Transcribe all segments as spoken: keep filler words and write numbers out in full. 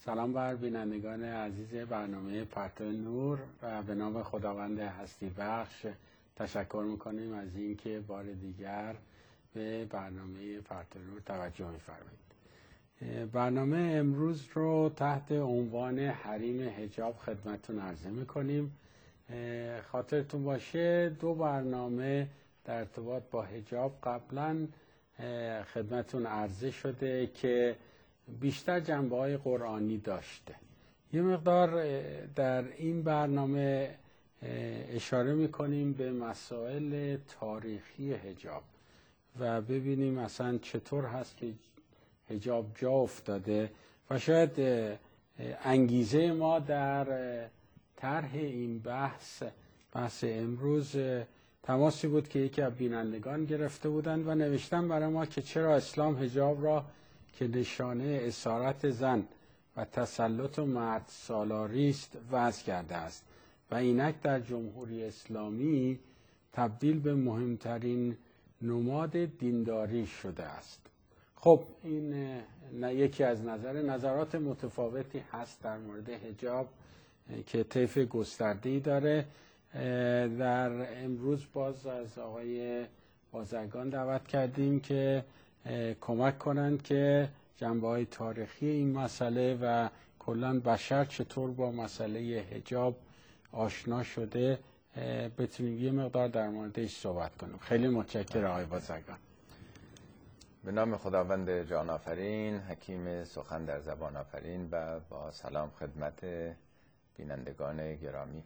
سلام بر بینندگان عزیز برنامه پرتو نور و به نام خداوند هستی بخش تشکر میکنیم از اینکه بار دیگر به برنامه پرتو نور توجه میفرمایید. برنامه امروز رو تحت عنوان حریم حجاب خدمتتون عرضه میکنیم. خاطرتون باشه دو برنامه در ارتباط با حجاب قبلا خدمتتون عرضه شده که بیشتر جنبه‌های قرآنی داشته. یه مقدار در این برنامه اشاره میکنیم به مسائل تاریخی حجاب و ببینیم اصلا چطور هست که حجاب جا افتاده و شاید انگیزه ما در طرح این بحث بحث امروز تماسی بود که یکی از بینندگان گرفته بودند و نوشتن برای ما که چرا اسلام حجاب را که نشانه اسارت زن و تسلط و مرد سالاری است وضع کرده است و اینک در جمهوری اسلامی تبدیل به مهمترین نماد دینداری شده است. خب این یکی از نظر نظرات متفاوتی هست در مورد حجاب که طیف گسترده‌ای داره. در امروز باز از آقای بازرگان دعوت کردیم که کمک کنند که جنبه‌های تاریخی این مسئله و کلاً بشر چطور با مسئله حجاب آشنا شده بتونیم یه مقدار در موردش صحبت کنیم. خیلی متشکرم آقای بازرگان. به نام خداوند جان آفرین، حکیم سخن در زبان آفرین و با سلام خدمت بینندگان گرامی.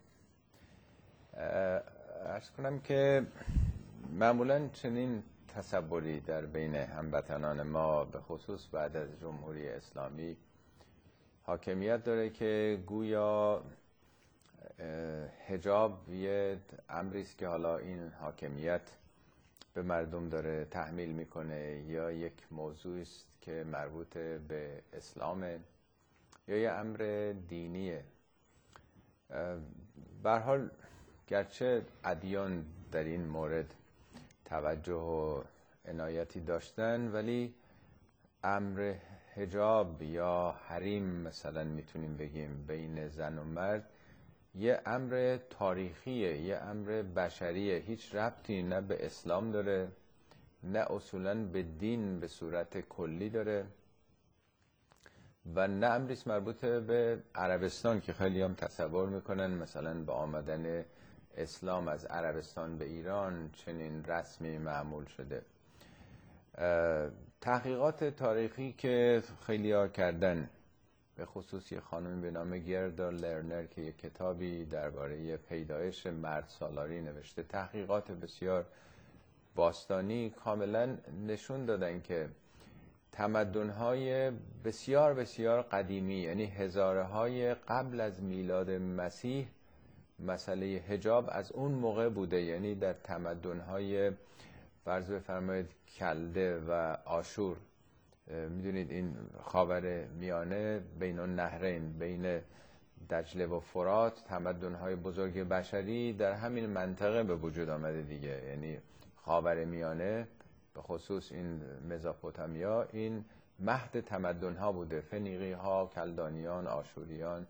عرض کنم که معمولاً چنین تصوری در بین هموطنان ما به خصوص بعد از جمهوری اسلامی حاکمیت داره که گویا حجاب یه امری است که حالا این حاکمیت به مردم داره تحمیل میکنه یا یک موضوعی است که مربوط به اسلامه یا یه امر دینیه. به هر حال گرچه ادیان در این مورد توجه و عنایتی داشتن ولی امر حجاب یا حریم مثلا میتونیم بگیم بین زن و مرد یه امر تاریخیه، یه امر بشریه، هیچ ربطی نه به اسلام داره نه اصولا به دین به صورت کلی داره و نه امریست مربوط به عربستان که خیلی هم تصور میکنن مثلا با آمدن اسلام از عربستان به ایران چنین رسمی معمول شده. تحقیقات تاریخی که خیلی ها کردن به خصوص یه خانمی به نام گردا لرنر که یک کتابی درباره پیدایش مرد سالاری نوشته، تحقیقات بسیار باستانی کاملا نشون دادن که تمدن‌های بسیار بسیار قدیمی یعنی هزاره های قبل از میلاد مسیح مسئله حجاب از اون موقع بوده. یعنی در تمدن‌های فرض بفرمایید کلده و آشور، میدونید این خاور میانه بین النهرین بین دجله و فرات تمدن‌های بزرگ بشری در همین منطقه به وجود آمده دیگه. یعنی خاور میانه به خصوص این مزاپوتامیا این مهد تمدن‌ها بوده، فنیقی‌ها، کلدانیان، آشوریان.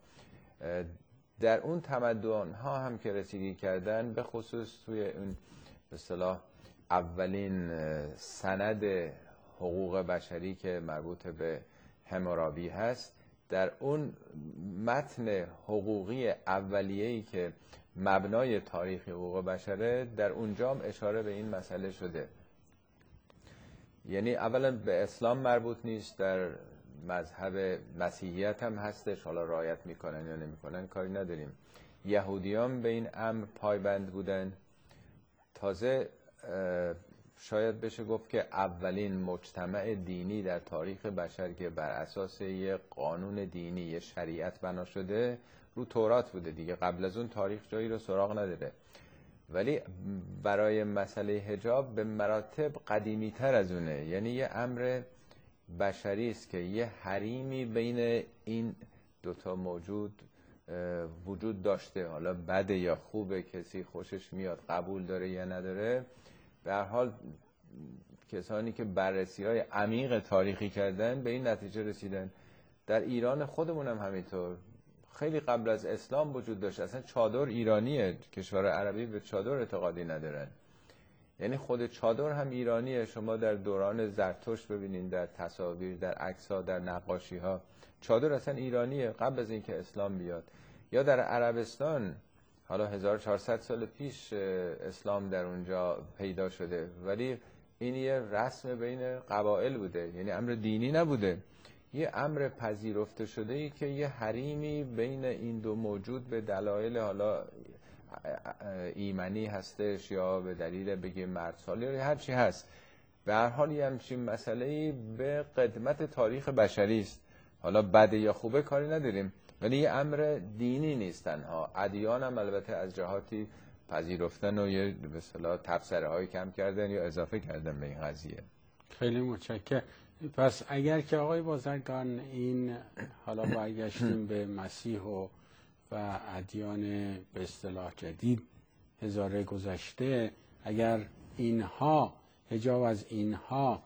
در اون تمدن‌ها هم که رسیدگی کردن به خصوص توی اون به اصطلاح اولین سند حقوق بشری که مربوط به حمورابی هست، در اون متن حقوقی اولیه‌ای که مبنای تاریخ حقوق بشره در اونجا هم اشاره به این مسئله شده. یعنی اولا به اسلام مربوط نیست، در مذهب مسیحیت هم هستش، حالا رعایت میکنن یا نمیکنن کاری نداریم. یهودیان به این امر پایبند بودن. تازه شاید بشه گفت که اولین مجتمع دینی در تاریخ بشر که بر اساس یه قانون دینی یه شریعت بنا شده رو تورات بوده دیگه. قبل از اون تاریخ جایی رو سراغ نداره، ولی برای مسئله حجاب به مراتب قدیمی تر از اونه. یعنی یه امر بشری است که یه حریمی بین این دوتا موجود وجود داشته. حالا بده یا خوبه، کسی خوشش میاد قبول داره یا نداره، به هر حال کسانی که بررسی‌های عمیق تاریخی کردن به این نتیجه رسیدن در ایران خودمون هم همینطور خیلی قبل از اسلام وجود داشت. اصلا چادر ایرانیه، کشور عربی به چادر اعتقادی ندارن، یعنی خود چادر هم ایرانیه. شما در دوران زرتشت ببینین، در تصاویر، در عکس‌ها، در نقاشی‌ها، چادر اصلا ایرانیه قبل از اینکه اسلام بیاد. یا در عربستان، حالا هزار و چهارصد سال پیش اسلام در اونجا پیدا شده، ولی این یه رسم بین قبایل بوده، یعنی امر دینی نبوده، یه امر پذیرفته شده ای که یه حریمی بین این دو موجود به دلایل حالا ایمنی هستش یا به دلیل بگه مرد سالی یا هر چی هست، به هر حال یه همچین مسئله‌ای به قدمت تاریخ بشری است. حالا بده یا خوبه کاری نداریم، ولی یه امر دینی نیست تنها. ادیان هم البته از جهاتی پذیرفتن و یه به اصطلاح تبصره هایی کم کردن یا اضافه کردن به این قضیه. خیلی متشکرم. پس اگر که آقای بازرگان این حالا برگشتیم به مسیح و و ادیان به اصطلاح جدید هزاره گذشته، اگر اینها حجاب از اینها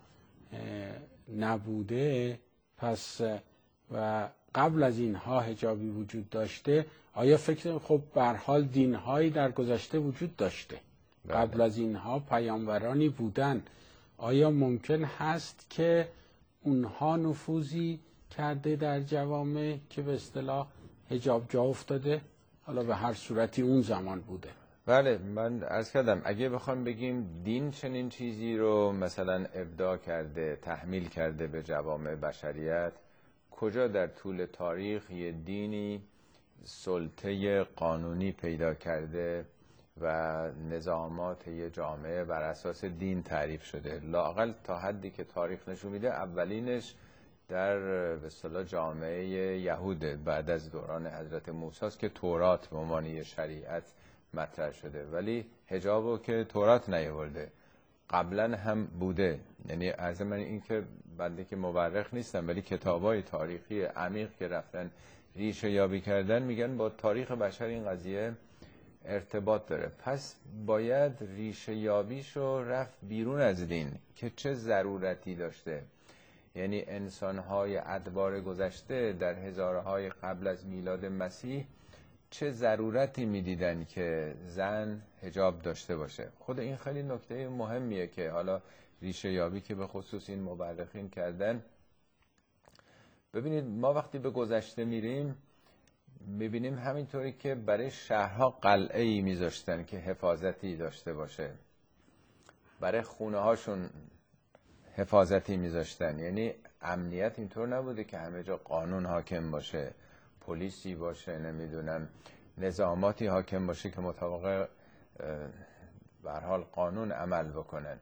نبوده، پس و قبل از اینها حجابی وجود داشته، آیا فکر خب به هر حال دینهایی در گذشته وجود داشته، بله. قبل از اینها پیامبرانی بودن، آیا ممکن هست که اونها نفوذی کرده در جوامع که به اصطلاح حجاب جا افتاده؟ حالا به هر صورتی اون زمان بوده. بله، من عرض کردم اگه بخوام بگیم دین چنین چیزی رو مثلا ابداع کرده، تحمیل کرده به جوامع بشریت، کجا در طول تاریخ یه دینی سلطه قانونی پیدا کرده و نظامات یه جامعه بر اساس دین تعریف شده؟ لااقل تا حدی که تاریخ نشون میده اولینش در به اصطلاح جامعه یهوده بعد از دوران حضرت موسی است که تورات به عنوان یه شریعت مطرح شده، ولی حجابو که تورات نیاورده، قبلا هم بوده. یعنی از من این که بنده که مورخ نیستم، ولی کتابای تاریخی عمیق که رفتن ریشه یابی کردن میگن با تاریخ بشر این قضیه ارتباط داره. پس باید ریشه یابیشو رفت بیرون از دین که چه ضرورتی داشته. یعنی انسان‌های ادوار گذشته در هزارهای قبل از میلاد مسیح چه ضرورتی میدیدن که زن حجاب داشته باشه. خود این خیلی نکته مهمیه که حالا ریشه یابی که به خصوص این مورخین کردن. ببینید ما وقتی به گذشته میریم میبینیم همینطوری که برای شهرها قلعه‌ای میذاشتن که حفاظتی داشته باشه، برای خونه هاشون حفاظتی میذاشتن. یعنی امنیت اینطور نبوده که همه جا قانون حاکم باشه، پلیسی باشه، نمیدونم نظاماتی حاکم باشه که مطابق به هر حال قانون عمل بکنن.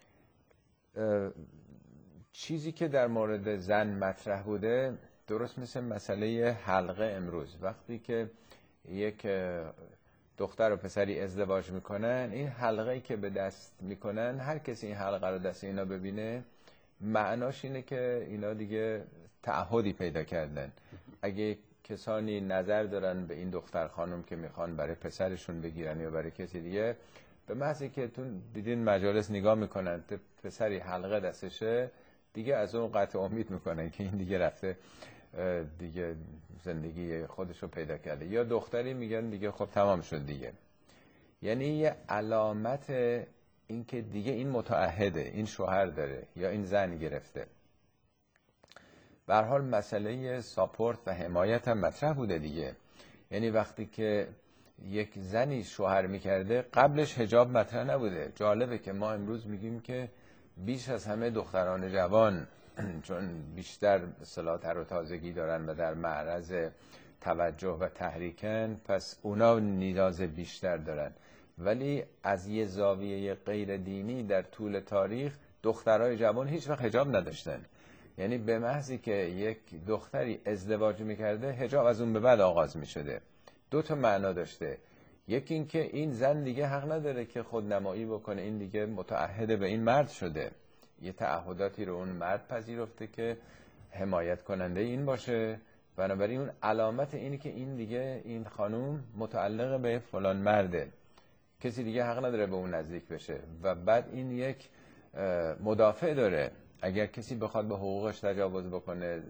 چیزی که در مورد زن مطرح بوده درست مثل مسئله حلقه امروز، وقتی که یک دختر و پسری ازدواج میکنن، این حلقه‌ای که به دست میکنن، هر کسی این حلقه رو دست اینا ببینه معناش اینه که اینا دیگه تعهدی پیدا کردن. اگه کسانی نظر دارن به این دختر خانم که میخوان برای پسرشون بگیرن یا برای کسی دیگه، به محضی که تون دیدین مجالس نگاه میکنن پسری حلقه دستشه، دیگه از اون قطع امید میکنن که این دیگه رفته دیگه زندگی خودشو پیدا کرده. یا دختری میگن دیگه خب تمام شد دیگه. یعنی یه علامت این که دیگه این متعهده، این شوهر داره یا این زن گرفته. به هر حال مسئله ساپورت و حمایت هم مطرح بوده دیگه. یعنی وقتی که یک زنی شوهر میکرده قبلش حجاب مطرح نبوده. جالبه که ما امروز میگیم که بیش از همه دختران جوان چون بیشتر اصطلاح تر و تازگی دارن و در معرض توجه و تحریکن، پس اونا نیاز بیشتر دارن. ولی از یه زاویه غیر دینی در طول تاریخ دخترای جوان هیچ وقت حجاب نداشتن. یعنی به محضی که یک دختری ازدواج میکرده حجاب از اون به بعد آغاز میشده. دو تا معنا داشته. یکی این که این زن دیگه حق نداره که خود نمایی بکنه، این دیگه متعهد به این مرد شده، یه تعهداتی رو اون مرد پذیرفته که حمایت کننده این باشه، بنابراین اون علامت اینه که این دیگه این خانوم متعلق به فلان مرده، کسی دیگه حق نداره به اون نزدیک بشه. و بعد این یک مدافع داره، اگر کسی بخواد به حقوقش تجاوز بکنه،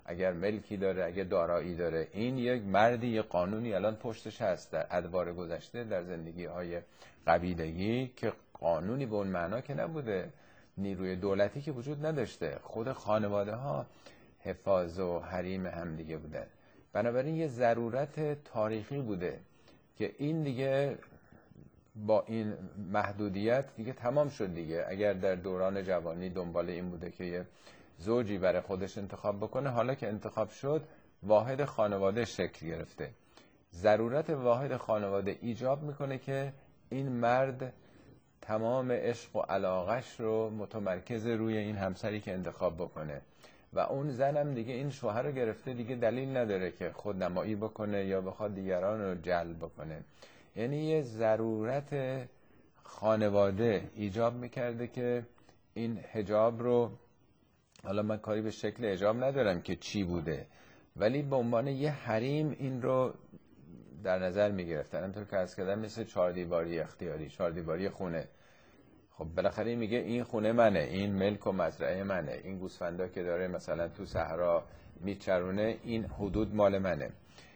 اگر ملکی داره، اگر دارایی داره. این یک مردی، یک قانونی الان پشتش هست در ادوار گذشته در زندگی های قبیلگی که قانونی به اون معنا که نبوده، نیروی دولتی که وجود نداشته، خود خانواده ها حفاظ و حریم هم دیگه بودن. بنابراین یه ضرورت تاریخی بوده که این دیگه با این محدودیت دیگه تمام شد دیگه. اگر در دوران جوانی دنبال این بوده که یه زوجی برای خودش انتخاب بکنه، حالا که انتخاب شد واحد خانواده شکل گرفته. ضرورت واحد خانواده ایجاب میکنه که این مرد تمام عشق و علاقش رو متمرکز روی این همسری که انتخاب بکنه و اون زنم دیگه این شوهر رو گرفته، دیگه دلیل نداره که خود نمایی بکنه یا بخواد دیگران رو جلب بکنه. یعنی یه ضرورت خانواده ایجاب میکرده که این حجاب رو، حالا من کاری به شکل حجاب ندارم که چی بوده، ولی به عنوان یه حریم این رو در نظر میگرفتن. همونطور که عرض کردم مثل چهار دیواری اختیاری، چهار دیواری خونه. خب بالاخره میگه این خونه منه، این ملک و مزرعه منه، این گوسفندا که داره مثلا تو صحرا میچرونه این حدود مال منه.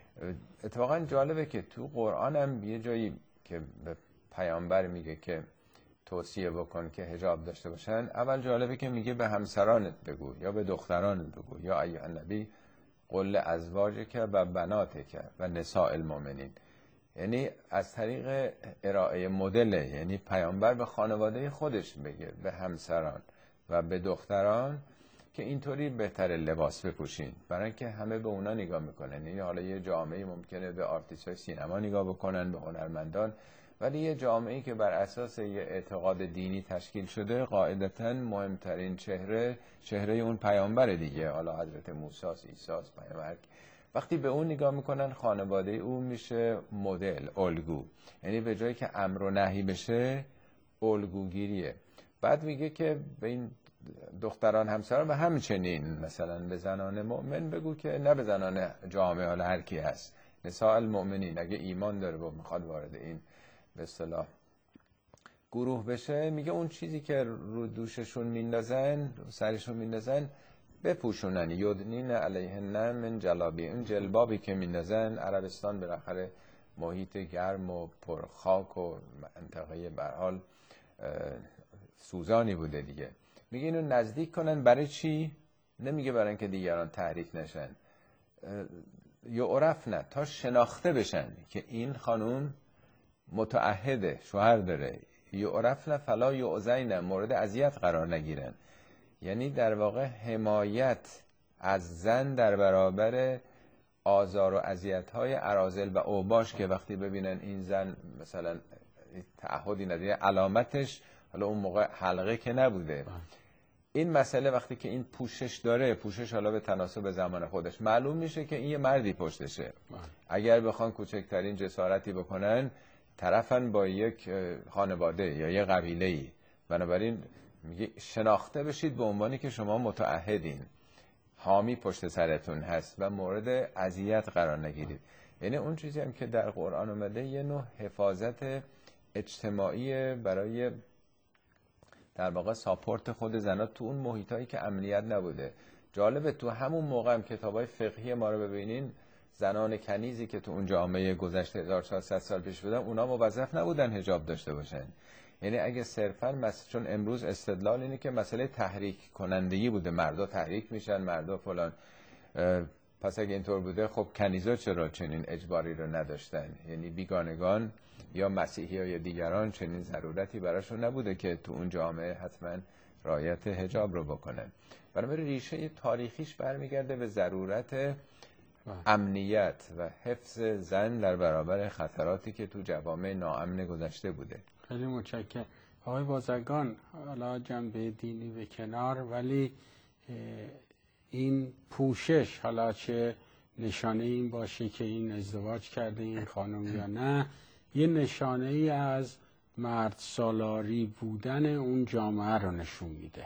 اتفاقا جالبه که تو قرآن هم یه جایی که به پیامبر میگه که توصیه بکن که حجاب داشته باشن، اول جالبه که میگه به همسرانت بگو یا به دخترانت بگو، یا ایها النبی قل ازواجک و بناتک و نساء المؤمنین. یعنی از طریق ارائه مدل، یعنی پیامبر به خانواده خودش بگه، به همسران و به دختران که اینطوری بهتر لباس بپوشین، برای اینکه همه به اونا نگاه میکنن. یعنی حالا یه جامعه ممکنه به آرتیست‌های سینما نگاه بکنن، به هنرمندان، ولی یه جامعه‌ای که بر اساس یه اعتقاد دینی تشکیل شده قاعدتاً مهمترین چهره چهره اون پیامبر دیگه، حالا حضرت موسی، عیسی، پیامبر. وقتی به اون نگاه میکنن خانواده او میشه مدل، الگو. یعنی به جایی که امر و نهی بشه الگوگیریه. بعد میگه که به این دختران همسران و همچنین مثلا به زنان مؤمن بگو که نه به زنان جامعه، حالا هر کی هست، نساء المؤمنین، اگه ایمان داره و میخواد وارد این به اصطلاح گروه بشه، میگه اون چیزی که رو دوششون میندازن، سرشون میندازن بپوشونن، یدنین علیهن من جلابی. اون جلبابی که میندازن، عربستان بالاخره محیط گرم و پرخاک و منطقه به هر حال سوزانی بوده دیگه. میگه اینو نزدیک کنن. برای چی؟ نمیگه برای اینکه دیگران تحریک نشن، یعرف نه، تا شناخته بشن که این خانوم متعهده، شوهر داره. یعرف نه فلا یعزین، مورد اذیت قرار نگیرن. یعنی در واقع حمایت از زن در برابر آزار و اذیت‌های اراذل و اوباش که وقتی ببینن این زن مثلا تعهدی نداره، علامتش حالا اون موقع حلقه که نبوده. این مسئله وقتی که این پوشش داره، پوشش حالا به تناسب زمان خودش، معلوم میشه که این یه مردی پشتشه. اگر بخوان کوچکترین جسارتی بکنن، طرفن با یک خانواده یا یک قبیله‌ای. بنابراین میگه شناخته بشید به عنوانی که شما متعهدین، حامی پشت سرتون هست و مورد اذیت قرار نگیرید. یعنی اون چیزی هم که در قرآن اومده یه نوع حفاظت اجتماعی برای در واقع ساپورت خود زنها تو اون محیطایی که امنیت نبوده. جالبه تو همون موقع هم کتابای فقهی ما رو ببینین، زنان کنیزی که تو اون جامعه گذشته هزار و چهارصد سال پیش بودن، اونا موظف نبودن حجاب داشته باشن. یعنی اگه صرفاً مثلا، چون امروز استدلال اینه که مسئله تحریک کنندگی بوده، مردا تحریک میشن، مردا فلان، پس اگه اینطور بوده خب کنیزا چرا چنین اجباری رو نداشتن؟ یعنی بیگانگان یا مسیحی ها یا دیگران چنین ضرورتی براشون نبوده که تو اون جامعه حتما رعایت حجاب رو بکنن. بنابراین ریشه تاریخیش برمیگرده به ضرورت امنیت و حفظ زن در برابر خطراتی که تو جوامع ناامن گذشته بوده. خیلی متشکرم آقای بازرگان. حالا جنبه دینی به کنار، ولی این پوشش حالا چه نشانه این باشه که این ازدواج کرده این خانم یا نه، یه نشانه ای از مرد سالاری بودن اون جامعه رو نشون میده.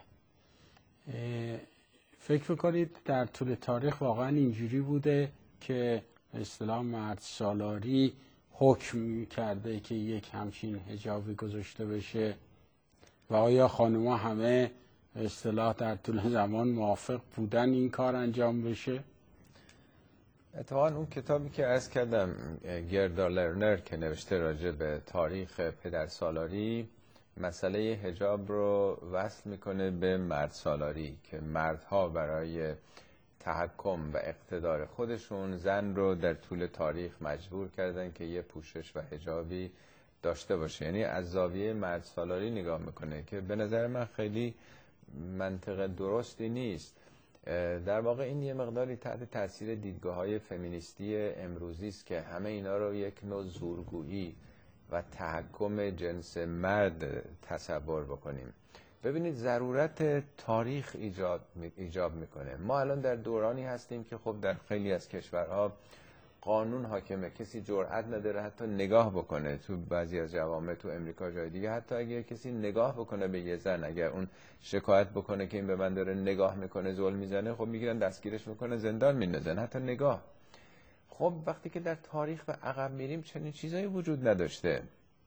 فکر کنید در طول تاریخ واقعا اینجوری بوده که به اصطلاح مرد سالاری حکم کرده که یک همچین حجابی گذاشته بشه و آیا خانوما همه به اصطلاح در طول زمان موافق بودن این کار انجام بشه؟ اتفاقا اون کتابی که عرض کردم گردا لرنر که نوشته راجع به تاریخ پدرسالاری، مسئله حجاب رو وصل میکنه به مرد سالاری که مردها برای تحکم و اقتدار خودشون زن رو در طول تاریخ مجبور کردن که یه پوشش و حجابی داشته باشه. یعنی از زاویه مرد سالاری نگاه میکنه که به نظر من خیلی منطق درستی نیست. در واقع این یه مقداری تحت تاثیر دیدگاه‌های فمینیستی امروزی است که همه اینا رو یک نوع زورگویی و تحکم جنس مرد تصور بکنیم. ببینید ضرورت تاریخ ایجاد ایجاب میکنه. ما الان در دورانی هستیم که خب در خیلی از کشورها قانون حاکمه، کسی جرئت نداره حتی نگاه بکنه. تو بعضی از جوامع تو امریکا جای دیگه حتی اگه کسی نگاه بکنه به یه زن، اگر اون شکایت بکنه که این به من داره نگاه میکنه، ظلم میزنه، خب میگیرن دستگیرش میکنه، زندان میندازن، حتی نگاه. خب وقتی که در تاریخ به عقب میریم چنین چیزایی وجود نداشته.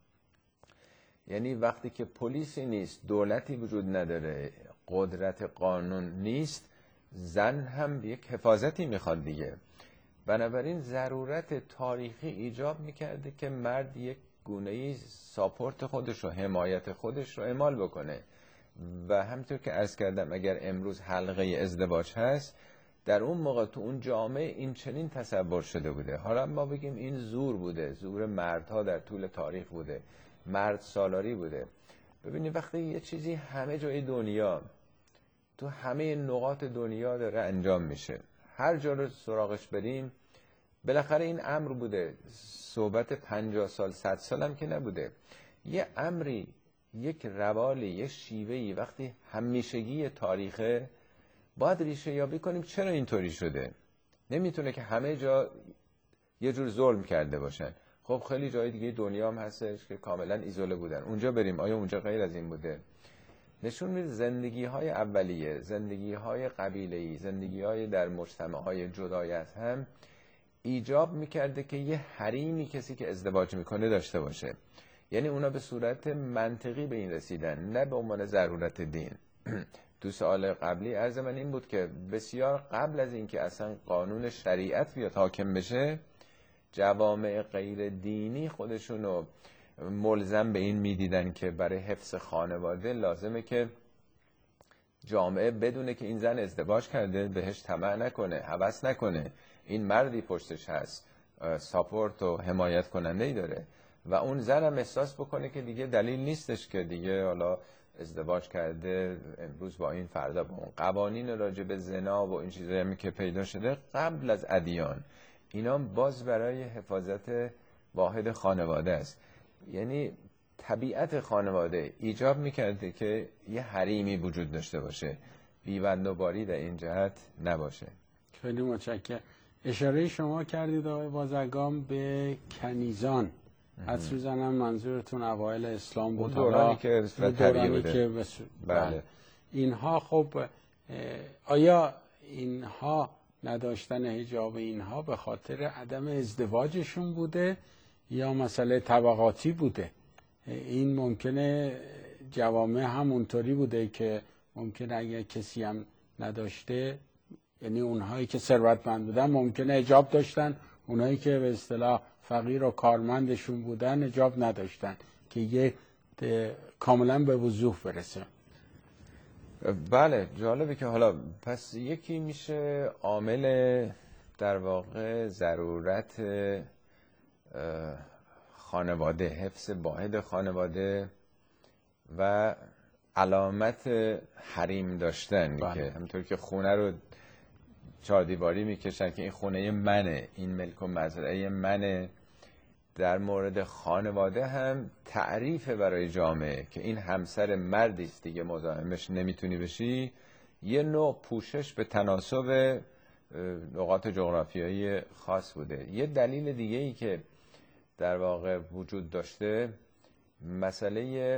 یعنی وقتی که پلیسی نیست، دولتی وجود نداره، قدرت قانون نیست، زن هم یک حفاظتی میخواد دیگه. بنابراین ضرورت تاریخی ایجاب میکرده که مرد یک گونه‌ای ساپورت خودش رو، حمایت خودش رو اعمال بکنه. و همونطور که عرض کردم اگر امروز حلقه ازدواج هست، در اون موقع تو اون جامعه این چنین تصور شده بوده. حالا ما بگیم این زور بوده، زور مردها در طول تاریخ بوده، مرد سالاری بوده. ببینید وقتی یه چیزی همه جای دنیا، تو همه نقاط دنیا داره انجام میشه، هر جا رو سراغش بریم، بالاخره این امر بوده. صحبت پنجاه سال صد سال هم که نبوده. یه امری، یک روالی، یه شیوهی وقتی همیشگی تاریخه، باید ریشه یابی کنیم چرا اینطوری شده. نمیتونه که همه جا یه جور ظلم کرده باشن. خب خیلی جای دیگه دنیا هم هستش که کاملا ایزوله بودن، اونجا بریم آیا اونجا غیر از این بوده؟ نشون میده زندگی های اولیه، زندگی های قبیله‌ای، زندگی های در مجتمع های جدای از هم ایجاب میکرده که یه حریمی کسی که ازدواج میکنه داشته باشه. یعنی اونا به صورت منطقی به این رسیدن، نه به عنوان ضرورت دین. تو سوال قبلی عرض من این بود که بسیار قبل از اینکه اصلا قانون شریعت بیاد حاکم بشه، جوامع غیر دینی خودشونو ملزم به این میدیدن که برای حفظ خانواده لازمه که جامعه بدونه که این زن ازدواج کرده، بهش طمع نکنه، هوس نکنه، این مردی پشتش هست، ساپورت و حمایت کننده ای داره. و اون زن هم احساس بکنه که دیگه دلیل نیستش که دیگه حالا ازدواج کرده امروز با این فردا با اون. قوانین راجع به زنا و این چیزایی هم که پیدا شده قبل از ادیان، اینا باز برای حفاظت واحد خانواده است. یعنی طبیعت خانواده ایجاب میکرده که یه حریمی وجود داشته باشه، بیبند و باری در این جهت نباشه. خیلی متشکرم. اشاره شما کردید آقای بازرگان به کنیزان. حدس می‌زنم منظورتون اوایل اسلام بود، دورانی که طبیعی بوده. که بس... بله. اینها خب آیا اینها نداشتن حجاب اینها به خاطر عدم ازدواجشون بوده یا مسئله طبقاتی بوده؟ این ممکنه جوامع همونطوری بوده که ممکنه اگر کسی هم نداشته، یعنی اونهایی که ثروتمند بودن ممکنه حجاب داشتن، اونهایی که به اصطلاح فقیر و کارمندشون بودن حجاب نداشتن، که یه کاملا به وضوح برسه. بله جالبه که حالا پس یکی میشه عامل در واقع ضرورت خانواده، حفظ واحد خانواده و علامت حریم داشتن. بله. که همونطور که خونه رو چهار دیواری میکشن که این خونه منه، این ملک و مزرعه منه، در مورد خانواده هم تعریف برای جامعه که این همسر مردی است دیگه مزاحمش نمیتونی بشی، یه نوع پوشش به تناسب نقاط جغرافیایی خاص بوده. یه دلیل دیگه ای که در واقع وجود داشته مسئله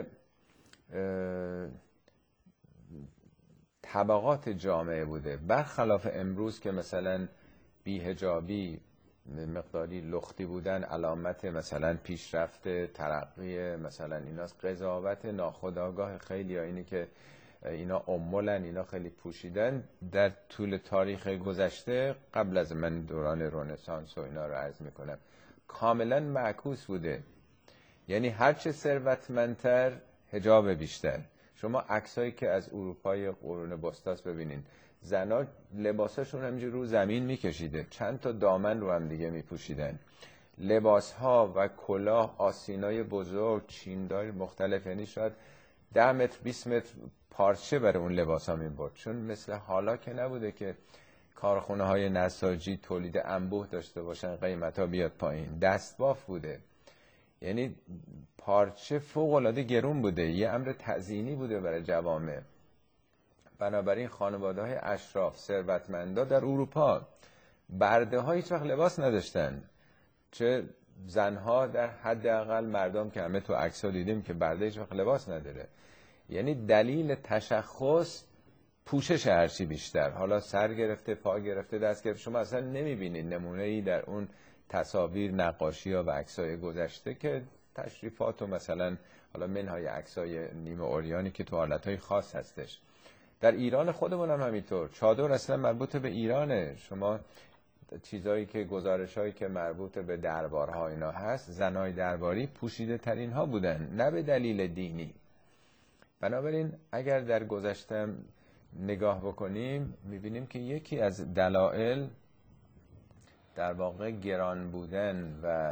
طبقات جامعه بوده، برخلاف امروز که مثلا بی‌حجابی، مقداری لختی بودن علامت مثلا پیشرفت ترقی مثلا ایناست. قضاوت ناخودآگاه خیلی ها اینه که اینا امولن، اینا خیلی پوشیدن. در طول تاریخ گذشته قبل از من دوران رنسانس و اینا رو عرض میکنم کاملا معکوس بوده، یعنی هرچه ثروتمندتر حجاب بیشتر. شما عکسایی که از اروپای قرون وسطاست ببینین، زنا لباساشون همینجور رو زمین میکشیده، چند تا دامن رو هم دیگه میپوشیدن، لباسها و کلاه آستینای بزرگ چیندار مختلف، یعنی شاید ده متر بیست متر پارچه برای اون لباس ها میبرد، چون مثل حالا که نبوده که کارخونه های نساجی تولید انبوه داشته باشن قیمت ها بیاد پایین، دستباف بوده، یعنی پارچه فوق العاده گرون بوده، یه امر تزیینی بوده برای جوامع. بنابراین خانواده های اشراف ثروتمندا در اروپا برده ها هیچ وقت لباس نداشتن، چه زنها در حداقل مردم که همه تو عکس‌ها دیدیم که برده هیچ وقت لباس نداره. یعنی دلیل تشخص پوشش هرچی بیشتر، حالا سر گرفته، پا گرفته، دست گرفته، شما اصلا نمیبینید نمونه‌ای در اون تصاویر، نقاشی‌ها و عکسای گذشته که تشریفات و مثلا حالا منهای عکسای نیمه عریانی که تو حالتهای خاص هستش. در ایران خودمون هم همینطور، چادر اصلا مربوط به ایرانه. شما چیزایی که گزارش‌هایی که مربوط به دربارها اینا هست، زنای درباری پوشیده ترین ها بودن، نه به دلیل دینی. بنابراین اگر در گذشته نگاه بکنیم میبینیم که یکی از دلایل در واقع گران بودن و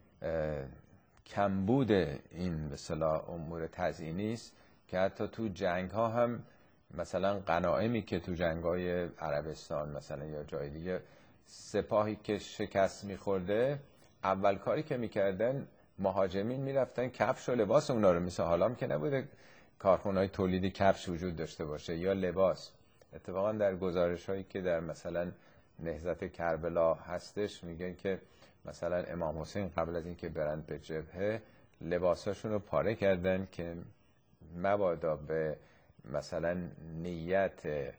کمبود این به اصطلاح امور تزیینی است که حتی تو جنگ ها هم مثلا غنایمی که تو جنگ های عربستان مثلا یا جای دیگه سپاهی که شکست میخورده، اول کاری که میکردن مهاجمین میرفتن کفش و لباس اونا رو، مثل حالا هم که نبوده کارخونه‌های تولیدی کفش وجود داشته باشه یا لباس. اتفاقا در گزارش هایی که در مثلا نهضت کربلا هستش میگن که مثلا امام حسین قبل از اینکه برند به جبهه لباساشون رو پاره کردن که مبادا به مثلا نیت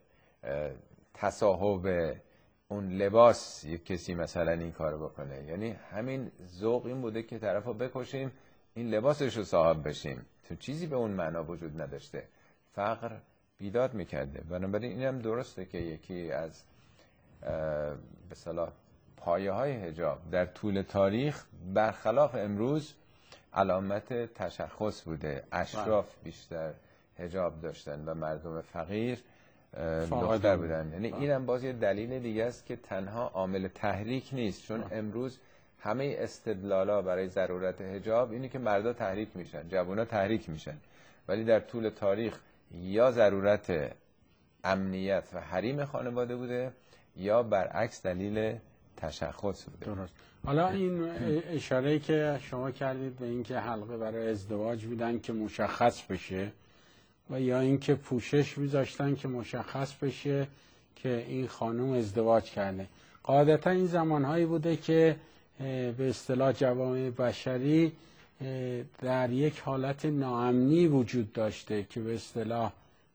تصاحب اون لباس یک کسی مثلا این کارو بکنه. یعنی همین ذوق این بوده که طرفو بکشیم این لباسش رو صاحب بشیم، تو چیزی به اون معنا وجود نداشته. فقر بیداد میکرده. بنابراین اینم درسته که یکی از به اصطلاح پایه های حجاب در طول تاریخ برخلاف امروز علامت تشخص بوده. اشراف بیشتر حجاب داشتن و مردم فقیر دختر بودن. یعنی اینم باز یه دلیل دیگه است که تنها عامل تحریک نیست، چون با. امروز همه استدلالا برای ضرورت حجاب اینه که مردا تحریک میشن، جوونا تحریک میشن، ولی در طول تاریخ یا ضرورت امنیت و حریم خانواده بوده یا برعکس دلیل تشخص بوده. درست. حالا این اشاره‌ای که شما کردید به اینکه حلقه برای ازدواج بودن که مشخص بشه و یا اینکه پوشش میذاشتن که مشخص بشه که این خانم ازدواج کرده. قاعدتا این زمانهایی بوده که به اصطلاح جوامع بشری در یک حالت ناامنی وجود داشته که به اصطلاح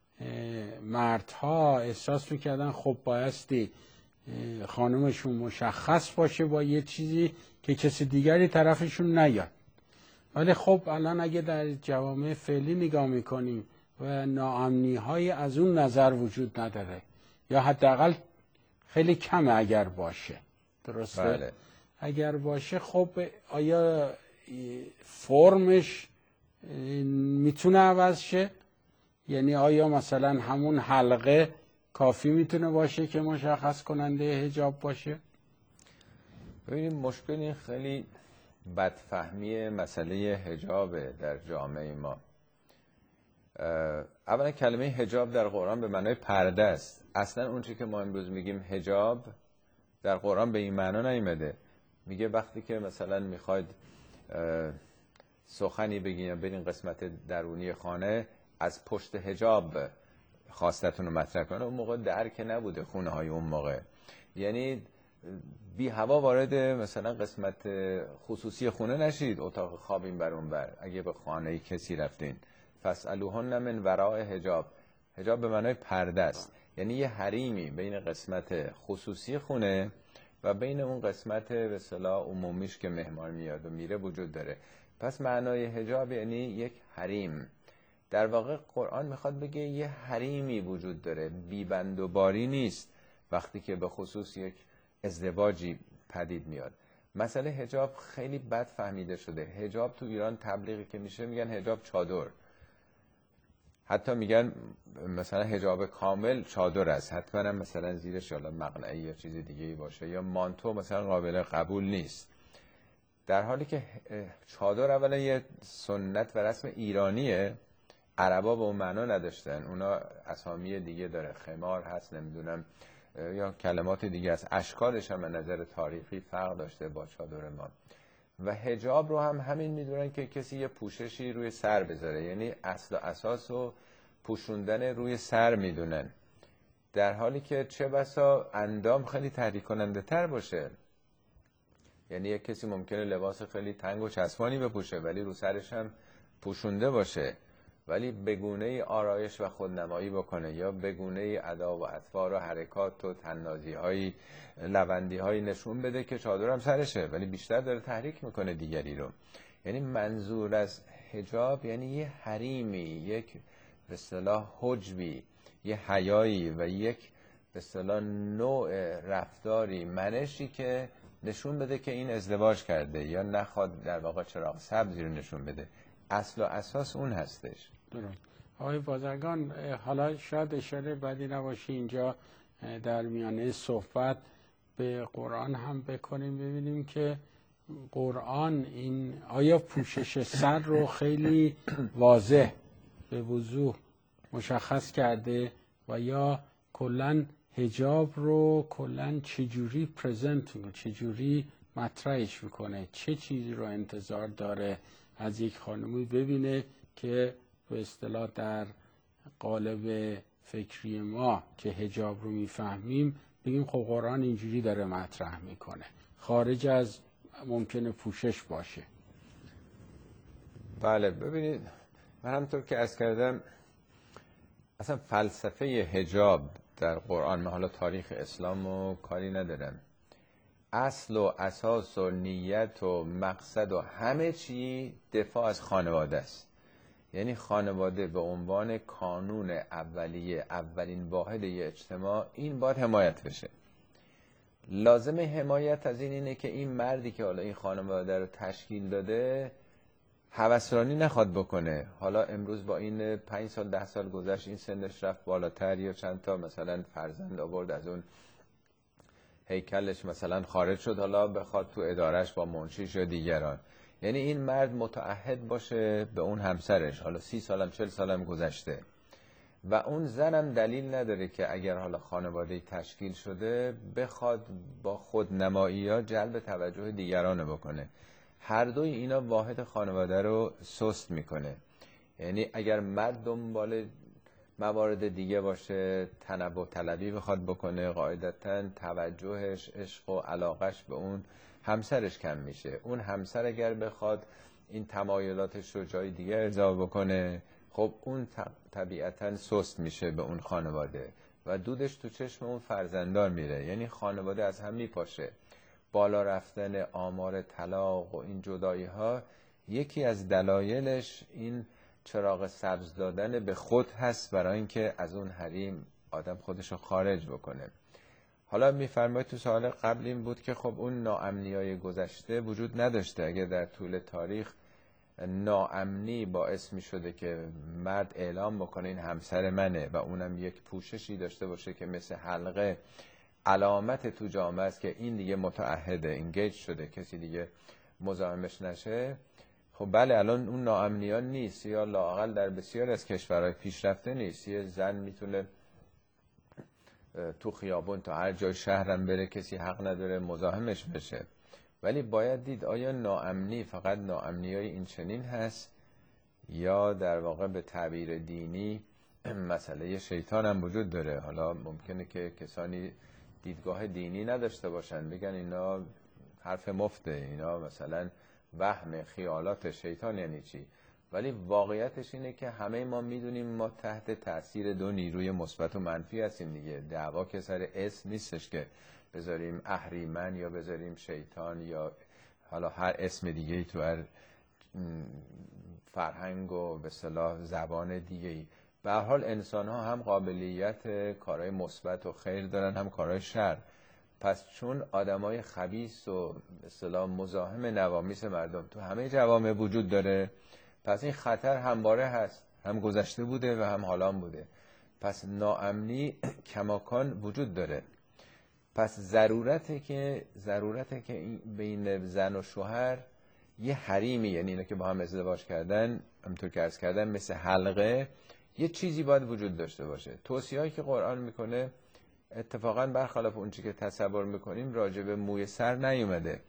مردها احساس میکردن خب بایستی خانمشون مشخص باشه با یه چیزی که کسی دیگری طرفشون نیاد. ولی خب الان اگه در جوامع فعلی نگاه میکنیم و ناامنی های از اون نظر وجود نداره یا حداقل خیلی کمه اگر باشه. درسته؟ بله. اگر باشه خب آیا فرمش میتونه عوض شه؟ یعنی آیا مثلا همون حلقه کافی میتونه باشه که مشخص کننده حجاب باشه؟ ببینید مشکل این خیلی بدفهمی مسئله حجابه در جامعه ما. اولا کلمه حجاب در قرآن به معنای پرده است. اصلا اون چی که ما امروز میگیم حجاب در قرآن به این معنا نیامده. میگه وقتی که مثلا میخواید سخنی بگین یا برین قسمت درونی خانه از پشت حجاب خواستتون رو مطرح کنه، اون موقع در که نبوده خونه های اون موقع، یعنی بی هوا وارد مثلا قسمت خصوصی خونه نشید، اتاق خوابین بر اون بر، اگه به خانه کسی رفتین فاسألوهن من وراء حجاب. حجاب به معنای پرده است، یعنی یه حریمی بین قسمت خصوصی خونه و بین اون قسمت به اصطلاح عمومیش که مهمان میاد و میره وجود داره. پس معنای حجاب یعنی یک حریم. در واقع قرآن میخواد بگه یه حریمی وجود داره، بیبند و باری نیست وقتی که به خصوص یک ازدواجی پدید میاد. مسئله حجاب خیلی بد فهمیده شده. حجاب تو ایران تبلیغی که میشه میگن حجاب چادر، حتی میگن مثلا حجاب کامل چادر است، حتما هم مثلا زیرش حالا مقنعی یا چیز دیگه ای باشه، یا مانتو مثلا قابل قبول نیست. در حالی که چادر اولا یه سنت و رسم ایرانیه، عربا به اون معنا نداشتن، اونا اسامی دیگه داره، خمار هست نمیدونم یا کلمات دیگه است، اشکالش هم از نظر تاریخی فرق داشته با چادر ما. و حجاب رو هم همین میدونن که کسی یه پوششی روی سر بذاره، یعنی اصل و اساس و پوشوندن روی سر میدونن، در حالی که چه بسا اندام خیلی تحریک کننده تر باشه. یعنی یک کسی ممکنه لباس خیلی تنگ و چسبانی بپوشه ولی رو سرش هم پوشونده باشه، ولی بگونه آرایش و خودنمایی بکنه یا بگونه ادا و اطوار و حرکات و تنازی های لوندی های نشون بده که چادر هم سرشه ولی بیشتر داره تحریک میکنه دیگری رو. یعنی منظور از حجاب یعنی یه حریمی، یک به اصطلاح حجبی، یه حیایی و یک به اصطلاح نوع رفتاری، منشی که نشون بده که این ازدواج کرده یا نخواد در واقع چراغ سبزی رو نشون بده. اصل و اساس اون هستش. درست. آقای بازرگان، حالا شاید اشاره بدی نباشه اینجا در میانه صحبت به قرآن هم بکنیم، ببینیم که قرآن این آیا پوشش سر رو خیلی واضح به وضوح مشخص کرده و یا کلن حجاب رو کلن چجوری پرزنت میکنه، چجوری مطرحش میکنه، چه چیزی رو انتظار داره از یک خانمی ببینه که به اصطلاح در قالب فکری ما که حجاب رو میفهمیم بگیم خب قرآن اینجوری داره مطرح میکنه، خارج از ممکنه پوشش باشه. بله ببینید، من همطور که عرض کردم اصلا فلسفه حجاب در قرآن، من حالا تاریخ اسلام رو کاری ندارم، اصل و اساس و نیت و مقصد و همه چی دفاع از خانواده است. یعنی خانواده به عنوان کانون اولیه، اولین واحد یه اجتماع، این باید حمایت بشه. لازم حمایت از این اینه که این مردی که حالا این خانواده رو تشکیل داده هوسرانی نخواد بکنه. حالا امروز با این پنج سال ده سال گذشت این سنش رفت بالاتر یا چند تا مثلا فرزند آورد از اون هیکلش مثلا خارج شد، حالا بخواد تو ادارش با منشیش یا دیگران. یعنی این مرد متعهد باشه به اون همسرش، حالا سی سالم چل سالم گذشته، و اون زنم دلیل نداره که اگر حالا خانواده تشکیل شده بخواد با خودنمایی ها جلب توجه دیگران بکنه. هر دوی اینا واحد خانواده رو سست میکنه. یعنی اگر مرد دنبال موارد دیگه باشه، تنوع طلبی بخواد بکنه، قاعدتاً توجهش، عشق و علاقش به اون همسرش کم میشه. اون همسر اگر بخواد این تمایلاتش رو جای دیگه ارضا بکنه، خب اون طبیعتاً سست میشه به اون خانواده و دودش تو چشم اون فرزندان میره. یعنی خانواده از هم میپاشه. بالا رفتن آمار طلاق و این جدایی ها یکی از دلایلش این چراغ سبز دادن به خود هست برای اینکه از اون حریم آدم خودشو خارج بکنه. حالا میفرماید تو سوال قبل این بود که خب اون ناامنیای گذشته وجود نداشته. اگر در طول تاریخ ناامنی باعث می شده که مرد اعلام بکنه این همسر منه و اونم یک پوششی داشته باشه که مثل حلقه علامت تو جامعه است که این دیگه متعهده، اینگیج شده، کسی دیگه مزاحمش نشه، خب بله الان اون ناامنیان نیست، یا لااقل در بسیار از کشورهای پیشرفته نیست. یه زن میتونه تو خیابون تا هر جای شهرم بره، کسی حق نداره مزاحمش بشه. ولی باید دید آیا ناامنی فقط ناامنیای این چنین هست یا در واقع به تعبیر دینی مسئله شیطان هم وجود داره. حالا ممکنه که کسانی دیدگاه دینی نداشته باشن، بگن اینا حرف مفته، اینا مثلا وهم خیالات شیطان یعنی چی. ولی واقعیتش اینه که همه ما میدونیم ما تحت تاثیر دو نیروی مثبت و منفی هستیم دیگه. دعوا که سر اسم نیستش که بذاریم اهریمن یا بذاریم شیطان یا حالا هر اسم دیگه ای تو هر فرهنگ و به اصطلاح زبان دیگه‌ای. به هر حال انسان ها هم قابلیت کارهای مثبت و خیر دارن، هم کارهای شر. پس چون آدمای خبیث و به اصطلاح مزاحم نوامیس مردم تو همه جوامع وجود داره، پس این خطر همواره هست، هم گذشته بوده و هم حالان بوده. پس ناامنی کماکان وجود داره. پس ضرورته که ضرورته که این بین زن و شوهر یه حریمی، یعنی اینا که با هم ازدواج کردن، همونطور که عرض کردن مثل حلقه، یه چیزی باید وجود داشته باشه. توصیه‌ای که قرآن میکنه اتفاقا برخلاف اون چیزی که تصور میکنیم راجع به موی سر نیومده.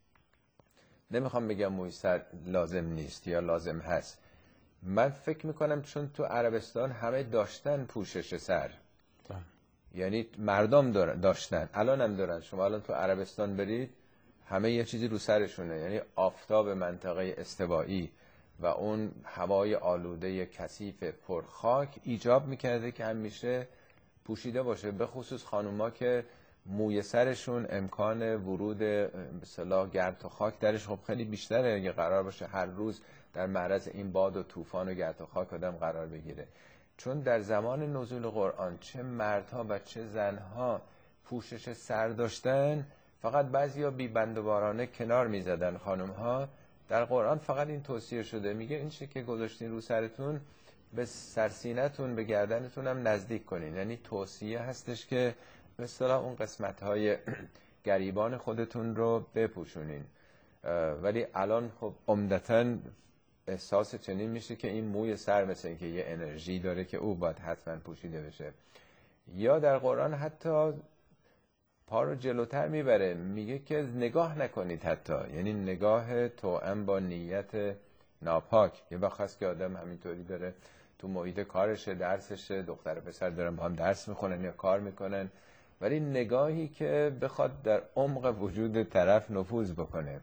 نمیخوام بگم موی سر لازم نیست یا لازم هست. من فکر میکنم چون تو عربستان همه داشتن پوشش سر، یعنی مردم داشتن، الان هم دارن. شما الان تو عربستان برید همه یه چیزی رو سرشونه، یعنی آفتاب منطقه استوایی و اون هوای آلوده کثیف پرخاک ایجاب میکرده که همیشه پوشیده باشه، به خصوص خانوما که موی سرشون امکان ورود به اصطلاح گرد و خاک درش خب خیلی بیشتره اگه قرار باشه هر روز در معرض این باد و طوفان و گرد و خاک آدم قرار بگیره. چون در زمان نزول قرآن چه مردها و چه زنها پوشش سر داشتن، فقط بعضیا بی بند و بارانه کنار میزدن خانمها. در قرآن فقط این توصیه شده، میگه این چه که گذاشتین رو سرتون به سرسینتون به گردنتون هم نزدیک کنین. یعنی توصیه هستش که به اصطلاح اون قسمت‌های گریبان خودتون رو بپوشونین. ولی الان خب عمدتاً احساس چنین میشه که این موی سر مثل این که یه انرژی داره که او باید حتما پوشیده بشه. یا در قرآن حتی پا رو جلوتر میبره، میگه که نگاه نکنید حتی، یعنی نگاه توأم با نیت ناپاک. یه وقت هست که آدم همینطوری داره تو محیط کارشه، درسشه، دختر و پسر دارن با هم درس میخونن یا کار میکنن، ولی نگاهی که بخواد در عمق وجود طرف نفوذ بکنه.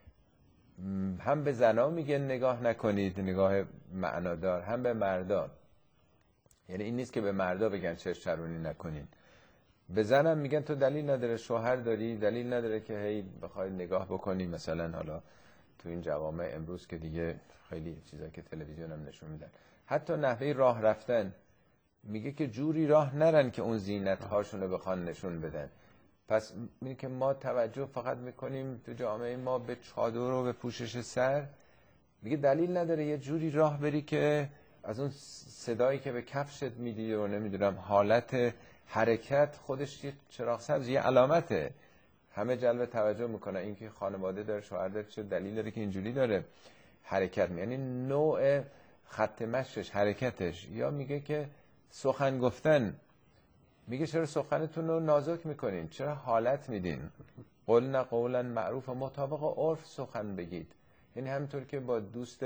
هم به زنا میگه نگاه نکنید، نگاه معنادار، هم به مردا. یعنی این نیست که به مردا بگن چشم چرونی نکنین، به زنم میگن تو دلیل نداره، شوهر داری، دلیل نداره که هی بخوای نگاه بکنی. مثلا حالا تو این جوامع امروز که دیگه خیلی چیزایی که تلویزیون هم نشون میدن، حتی نحوه راه رفتن میگه که جوری راه نرن که اون زینت هاشون رو بخوان نشون بدن. پس میگه که ما توجه فقط میکنیم تو جامعه ما به چادر و به پوشش سر. میگه دلیل نداره یه جوری راه بری که از اون صدایی که به کفشت میدی و نمیدونم حالت حرکت خودش یه چراغ سبز، یه علامته، همه جلب توجه میکنه. این که خانواده داره، شوهر داره، چه دلیل داره که اینجوری داره حرکت می، یعنی نوع خط مشیش، حرکتش. یا میگه که سخن گفتن، میگه چرا سخنتون رو نازک میکنین، چرا حالت میدین، قلنا قولا معروف، مطابق عرف سخن بگید. یعنی همینطور که با دوست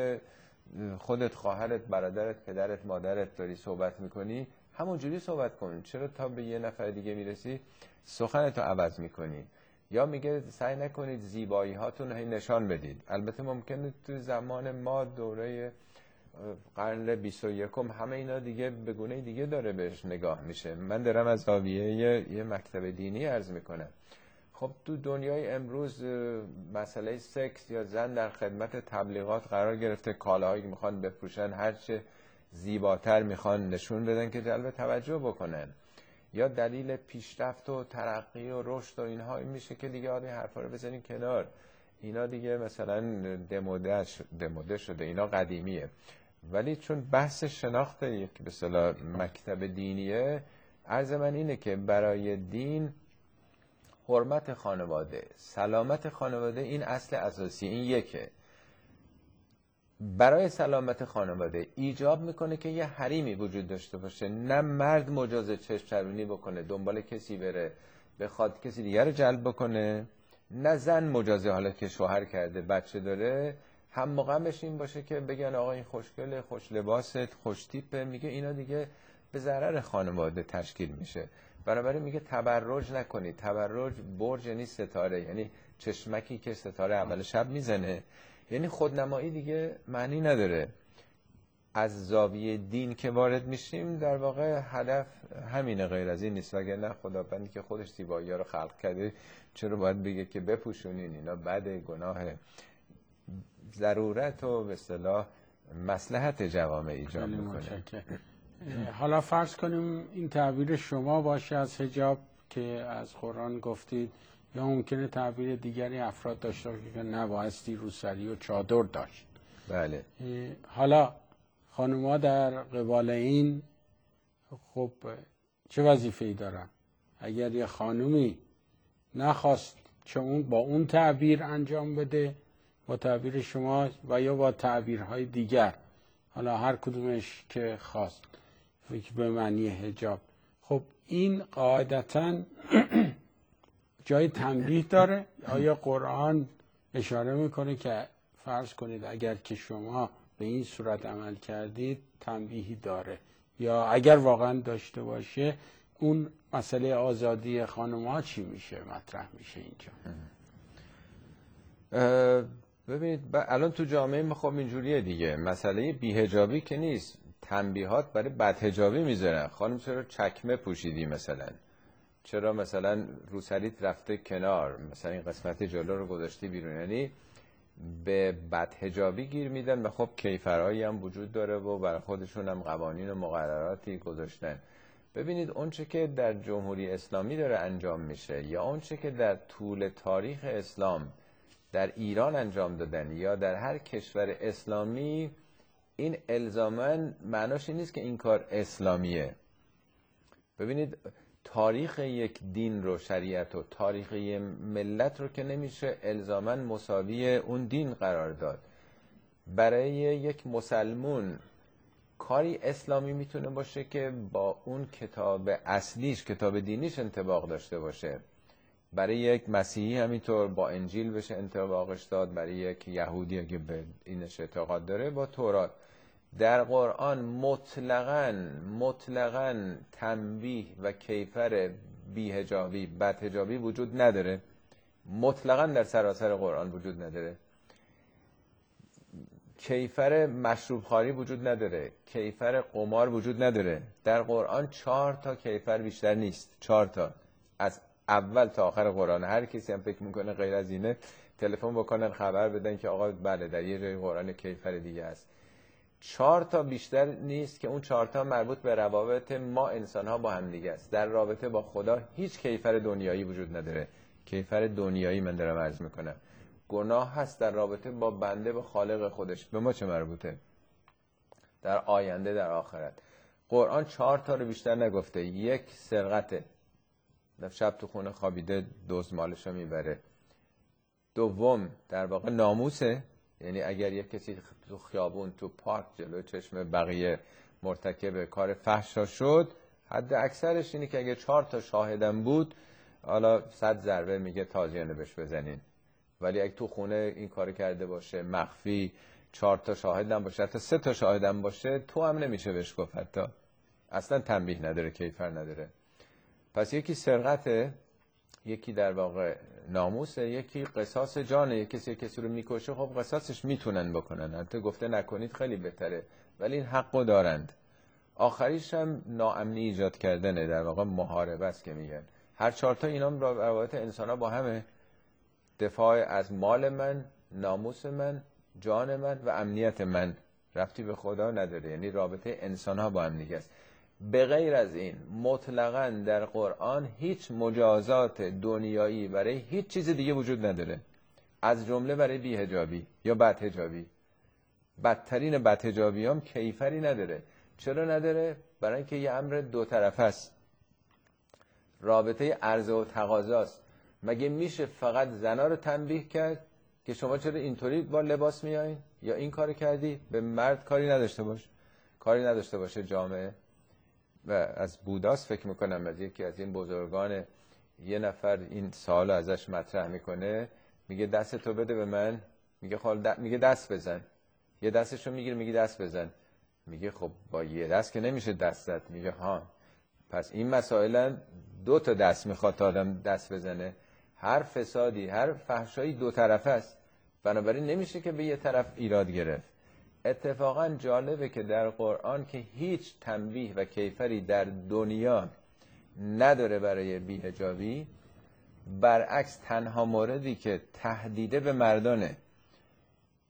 خودت، خواهرت، برادرت، پدرت، مادرت داری صحبت میکنی همونجوری صحبت کن. چرا تا به یه نفر دیگه میرسی سخنتو عوض میکنی؟ یا میگه سعی نکنید زیبایی هاتون هی نشان بدید. البته ممکنه تو زمان ما دوره قرن بیست و یکم همه اینا دیگه به گونه دیگه داره بهش نگاه میشه. من دارم از زاویه یه, یه مکتب دینی عرض میکنم. خب تو دنیای امروز مسئله سکس یا زن در خدمت تبلیغات قرار گرفته، کالاهایی که میخوان بفروشن هرچه زیباتر میخوان نشون بدن که جلب توجه بکنن. یا دلیل پیشرفت و ترقی و رشد و اینها این میشه که دیگه آدم حرفا رو بزنین کنار، اینا دیگه مثلا دموده دموده شده، اینا قدیمیه. ولی چون بحث شناخت یک به اصطلاح مکتب دینیه، عرض من اینه که برای دین حرمت خانواده، سلامت خانواده این اصل اساسی، این یکه. برای سلامت خانواده ایجاب میکنه که یه حریمی وجود داشته باشه، نه مرد مجاز چشم چرونی بکنه، دنبال کسی بره بخواد کسی دیگر رو جلب بکنه، نه زن مجازه حالا که شوهر کرده بچه داره هم مقامش این باشه که بگن آقا این خوشگله، خوش لباست، خوش تیپه. میگه اینا دیگه به ضرر خانواده تشکیل میشه. بنابراین میگه تبرج نکنید. تبرج برج یعنی ستاره، یعنی چشمکی که ستاره اول شب میزنه، یعنی خودنمایی دیگه معنی نداره. از زاویه دین که وارد میشیم در واقع هدف همینه، غیر از این نیست. وگرنه خداوندی که خودش زیبایی ها رو خلق کرده چرا باید بگه که بپوشونین، اینا بده، گناهه. ضرورت و به اصطلاح مصلحت جوامع ایجاد میکنه. حالا فرض کنیم این تعبیر شما باشه از حجاب که از قرآن گفتید، یا ممکنه تعبیر دیگری افراد داشته باشه که نبایستی روسری و چادر داشت. بله. حالا خانوما در قبال این خب چه وظیفه‌ای دارن؟ اگر یه خانومی نخواست چه اون با اون تعبیر انجام بده، با تعبیر شما و یا با تعبیرهای دیگر، حالا هر کدومش که خواست فکر به معنی حجاب، خب این قاعدتاً جای تنبیه داره؟ آیا قرآن اشاره میکنه که فرض کنید اگر که شما به این صورت عمل کردید تنبیهی داره، یا اگر واقعا داشته باشه اون مسئله آزادی خانم‌ها چی میشه مطرح میشه اینجا؟ ببینید الان تو جامعه ما خب اینجوریه دیگه، مسئله بی‌حجابی که نیست، تنبیهات برای بدحجابی میذارن. خانم چرا چکمه پوشیدی مثلا، چرا مثلا روسریت رفته کنار، مثلا این قسمت جلو رو گذاشتی بیرون، یعنی به بدحجابی گیر میدن و خب کیفرهایی هم وجود داره و برای خودشون هم قوانین و مقرراتی گذاشتن. ببینید اون چه که در جمهوری اسلامی داره انجام میشه یا اون چه که در طول تاریخ اسلام در ایران انجام دادن یا در هر کشور اسلامی، این الزاماً معناش این نیست که این کار اسلامیه. ببینید تاریخ یک دین رو، شریعت و تاریخ یک ملت رو که نمیشه الزاماً مساوی اون دین قرار داد. برای یک مسلمون کاری اسلامی میتونه باشه که با اون کتاب اصلیش، کتاب دینیش انطباق داشته باشه. برای یک مسیحی همینطور با انجیل بشه انطباقش داد، برای یک یهودی که به اینش اعتقاد داره با تورات. در قرآن مطلقاً مطلقاً تنبیه و کیفر بی‌حجابی، بدحجابی وجود نداره. مطلقاً در سراسر قرآن وجود نداره. کیفر مشروب خواری وجود نداره، کیفر قمار وجود نداره. در قرآن چهار تا کیفر بیشتر نیست، چهار تا از اول تا آخر قرآن. هر کسی هم فکر میکنه غیر از اینه تلفن بکنن خبر بدن که آقا بله در یه جای قرآن کیفر دیگه است. چهار تا بیشتر نیست که اون چهار تا مربوط به روابط ما انسان ها با هم دیگه است. در رابطه با خدا هیچ کیفر دنیایی وجود نداره. کیفر دنیایی من دارم عرض میکنم. گناه هست در رابطه با بنده با خالق خودش، به ما چه مربوطه؟ در آینده در آخرت. قرآن چهار تا رو بیشتر نگفته. یک سرقته، شب تو خونه خوابیده دزد مالشو میبره. دوم در واقع ناموسه، یعنی اگر یک کسی تو خیابون تو پارک جلوی چشم بقیه مرتکب کار فحشا شد، حد اکثرش اینه که اگه چهار تا شاهدم بود حالا صد ضربه میگه تازیانه بهش بزنین. ولی اگه تو خونه این کار کرده باشه مخفی، چهار تا شاهدم باشه، حتی سه تا شاهدم باشه، تو هم نمیشه بهش گفت، حتی اصلا تنبیه نداره، کیفر نداره. پس یکی سرقته، یکی در واقع ناموسه، یکی قصاص جانه. یکی کسی کسی رو میکشه خب قصاصش میتونن بکنن، البته گفته نکنید خیلی بهتره، ولی این حقو دارند. آخریش هم ناامنی ایجاد کردنه، در واقع محاربه است که میگن. هر چهار تا اینا روابط انسان‌ها با همه، دفاع از مال من، ناموس من، جان من و امنیت من، ربطی به خدا نداره، یعنی رابطه انسان‌ها با هم دیگه است. به غیر از این مطلقاً در قرآن هیچ مجازات دنیایی برای هیچ چیز دیگه وجود نداره، از جمله برای بی‌حجابی یا بدحجابی. بدترین بدحجابی هم کیفری نداره. چرا نداره؟ برای اینکه یه امر دو طرفه است، رابطه عرضه و تقاضاست. مگه میشه فقط زنا رو تنبیه کرد که شما چرا اینطوری با لباس میایین یا این کار کردی؟ به مرد کاری نداشته باش، کاری نداشته باشه جامعه. و از بوداست فکر میکنم، از یکی از این بزرگان، یه نفر این سوال ازش مطرح میکنه، میگه دست تو بده به من، میگه خال د... میگه دست بزن. یه دستشو میگیره میگه دست بزن. میگه خب با یه دست که نمیشه دست زد. میگه ها، پس این مسائلا دو تا دست میخواد تا آدم دست بزنه. هر فسادی، هر فحشایی دو طرفه است، بنابراین نمیشه که به یه طرف ایراد گرفت. اتفاقا جالبه که در قرآن که هیچ تنبیه و کیفری در دنیا نداره برای بی‌حجابی، برعکس تنها موردی که تهدیده به مردانه،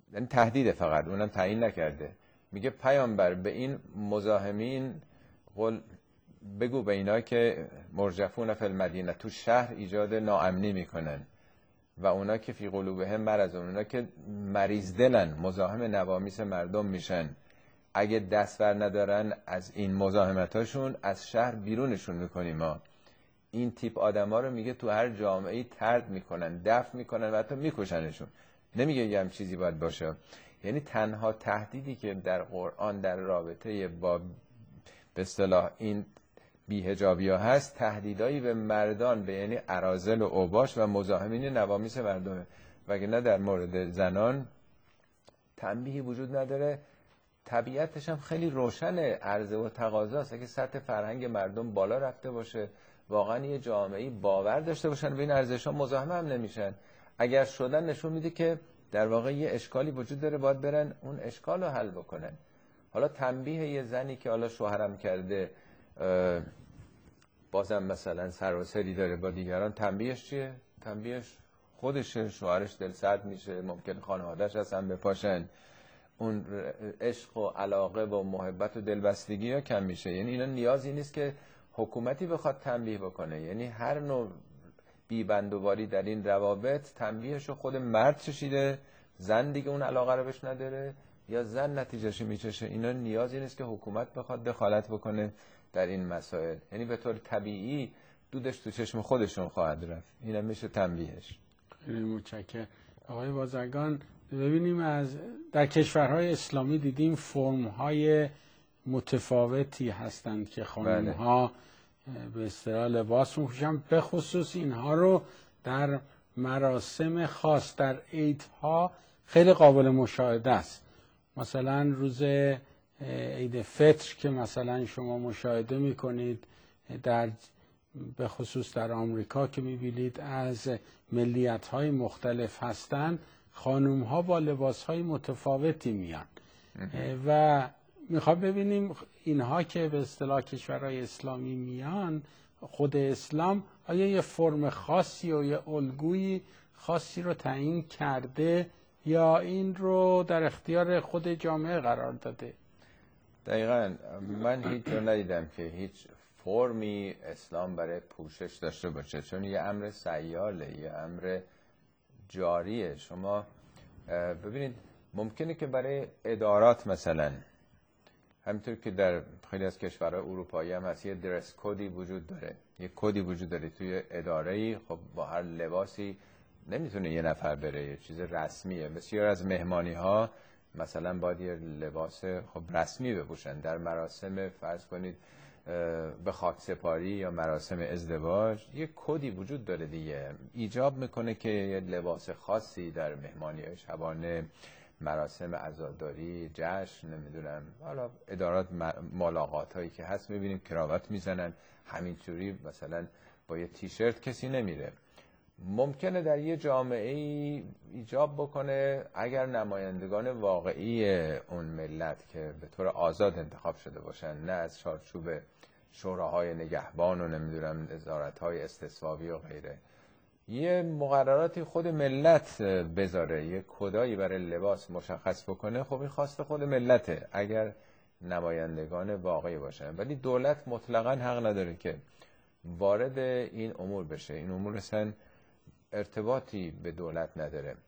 یعنی تهدید، فقط اونم تعیین نکرده. میگه پیامبر به این مزاحمین قول بگو به اینا که مرجفون فی المدینه، تو شهر ایجاد ناامنی میکنن و اونا که فی قلوبهم مرض، اونا که مریض دلن، مزاحم نوامیس مردم میشن، اگه دست بر ندارن از این مزاحمتاشون از شهر بیرونشون میکنیم. ما این تیپ آدما رو میگه تو هر جامعه‌ای طرد میکنن، دفع میکنن و حتی میکشنشون. نمیگه یه هم چیزی باید باشه. یعنی تنها تهدیدی که در قرآن در رابطه با به اصطلاح این بی‌حجابی‌ها هست، تهدیدایی به مردان، به یعنی اراذل و اوباش و مزاحمین نوامیس مردمه. وگرنه در مورد زنان تنبیهی وجود نداره. طبیعتش هم خیلی روشنه، عرضه و تقاضاست. اگه سطح فرهنگ مردم بالا رفته باشه، واقعا یه جامعه‌ای باور داشته باشن به این ارزش‌ها، مزاحم هم نمیشن. اگر شدن نشون میده که در واقع یه اشکالی وجود داره، باید برن اون اشکال رو حل بکنن. حالا تنبیه یه زنی که حالا شوهرم کرده بازم مثلا سر و سری داره با دیگران، تنبیهش چیه؟ تنبیهش خودشه، شوهرش دل سرد میشه، ممکن خانواده‌اش اصلا بپاشن، اون عشق و علاقه و محبت و دلبستگی ها کم میشه. یعنی اینا نیازی نیست که حکومتی بخواد تنبیه بکنه. یعنی هر نوع بیبندوباری در این روابط تنبیهشو خود مرد چشیده، زن دیگه اون علاقه رو بهش نداره، یا زن نتیجهش میچشه. اینا نیازی نیست که حکومت بخواد دخالت بکنه در این مسائل. یعنی به طور طبیعی دودش تو چشم خودشون خواهد رفت. اینا میشه تنبیهش. خیلی متشکرم آقای بازرگان. ببینیم از در کشورهای اسلامی دیدیم فرم‌های متفاوتی هستند که خانم‌ها به اصطلاح لباس می‌پوشن، به خصوص اینها رو در مراسم خاص، در عیدها خیلی قابل مشاهده است. مثلا روز عید فطر که مثلا شما مشاهده می‌کنید، در به خصوص در آمریکا که می‌بینید از ملیت‌های مختلف هستند، خانم‌ها با لباس‌های متفاوتی میان و میخوام ببینیم اینها که به اصطلاح کشورهای اسلامی میان، خود اسلام آیا یه فرم خاصی و یه الگوی خاصی رو تعیین کرده یا این رو در اختیار خود جامعه قرار داده؟ دقیقاً من هیچ جا ندیدم که هیچ فرمی اسلام برای پوشش داشته باشه، چون یه امر سیاله، یه امر جاریه. شما ببینید ممکنه که برای ادارات مثلا، همینطور که در خیلی از کشورهای اروپایی هم هست، یه درس کدی وجود داره، یه کدی وجود داره توی اداره‌ای. خب با هر لباسی نمیتونه یه نفر بره، یه چیز رسمیه. بسیار از مهمانی‌ها مثلا باید یه لباس خب رسمی بپوشن. در مراسم فرض کنید به خاک سپاری یا مراسم ازدواج یه کدی وجود داره دیگه، ایجاب میکنه که یه لباس خاصی در مهمانی‌های شبانه، مراسم عزاداری، جشن، نمیدونم حالا ادارات ملاقات هایی که هست میبینیم کراوات میزنن، همینجوری مثلا با یه تیشرت کسی نمیره. ممکنه در یه جامعه ایجاب بکنه اگر نمایندگان واقعی اون ملت که به طور آزاد انتخاب شده باشن، نه از چارچوب شوراهای نگهبان و نمیدونم نظارت‌های استصوابی و غیره، یه مقرراتی خود ملت بذاره، یه کدایی برای لباس مشخص بکنه، خب این خواست خود ملته اگر نمایندگان واقعی باشن. ولی دولت مطلقاً حق نداره که وارد این امور بشه. این امور اصلا ارتباطی به دولت نداره.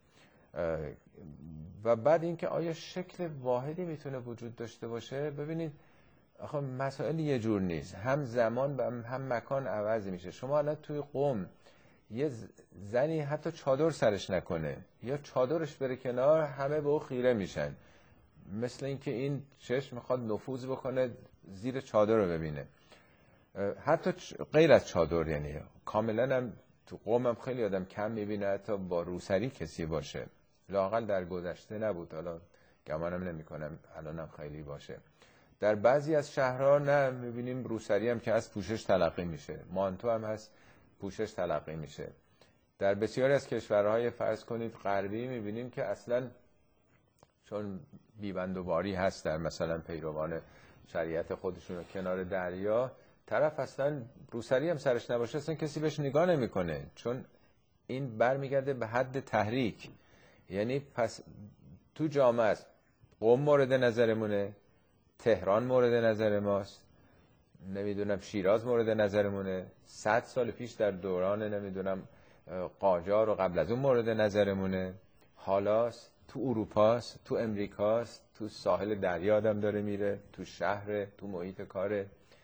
و بعد اینکه آیا شکل واحدی میتونه وجود داشته باشه؟ ببینید آخه مسائل یه جور نیست، هم زمان و هم مکان عوض میشه. شما الان توی قم یه زنی حتی چادر سرش نکنه یا چادرش بره کنار، همه به او خیره میشن، مثل اینکه این چشم میخواد نفوذ بکنه زیر چادر رو ببینه. حتی غیر از چادر، یعنی کاملا هم تو قوم هم خیلی آدم کم میبینه حتی با روسری کسی باشه، لااقل در گذشته نبود، حالا گمانم نمی کنم الانم خیلی باشه. در بعضی از شهرها نه، میبینیم روسری هم که از پوشش تلقی میشه، مانتو هم هست پوشش تلقی میشه. در بسیاری از کشورهای فرض کنید غربی میبینیم که اصلا چون بیبندوباری هست در مثلا پیروان شریعت خودشون کنار دریا، طرف اصلا روسری هم سرش نباشه اصلا کسی بهش نگاه نمیکنه، چون این برمیگرده به حد تحریک. یعنی پس تو جامعه است، قم مورد نظرمونه، تهران مورد نظر ماست، نمیدونم شیراز مورد نظرمونه، صد سال پیش در دوران نمیدونم قاجار و قبل از اون مورد نظرمونه، حالاست تو اروپاست، تو امریکاست، تو ساحل دریا آدم داره میره، تو شهر، تو محیط کاره.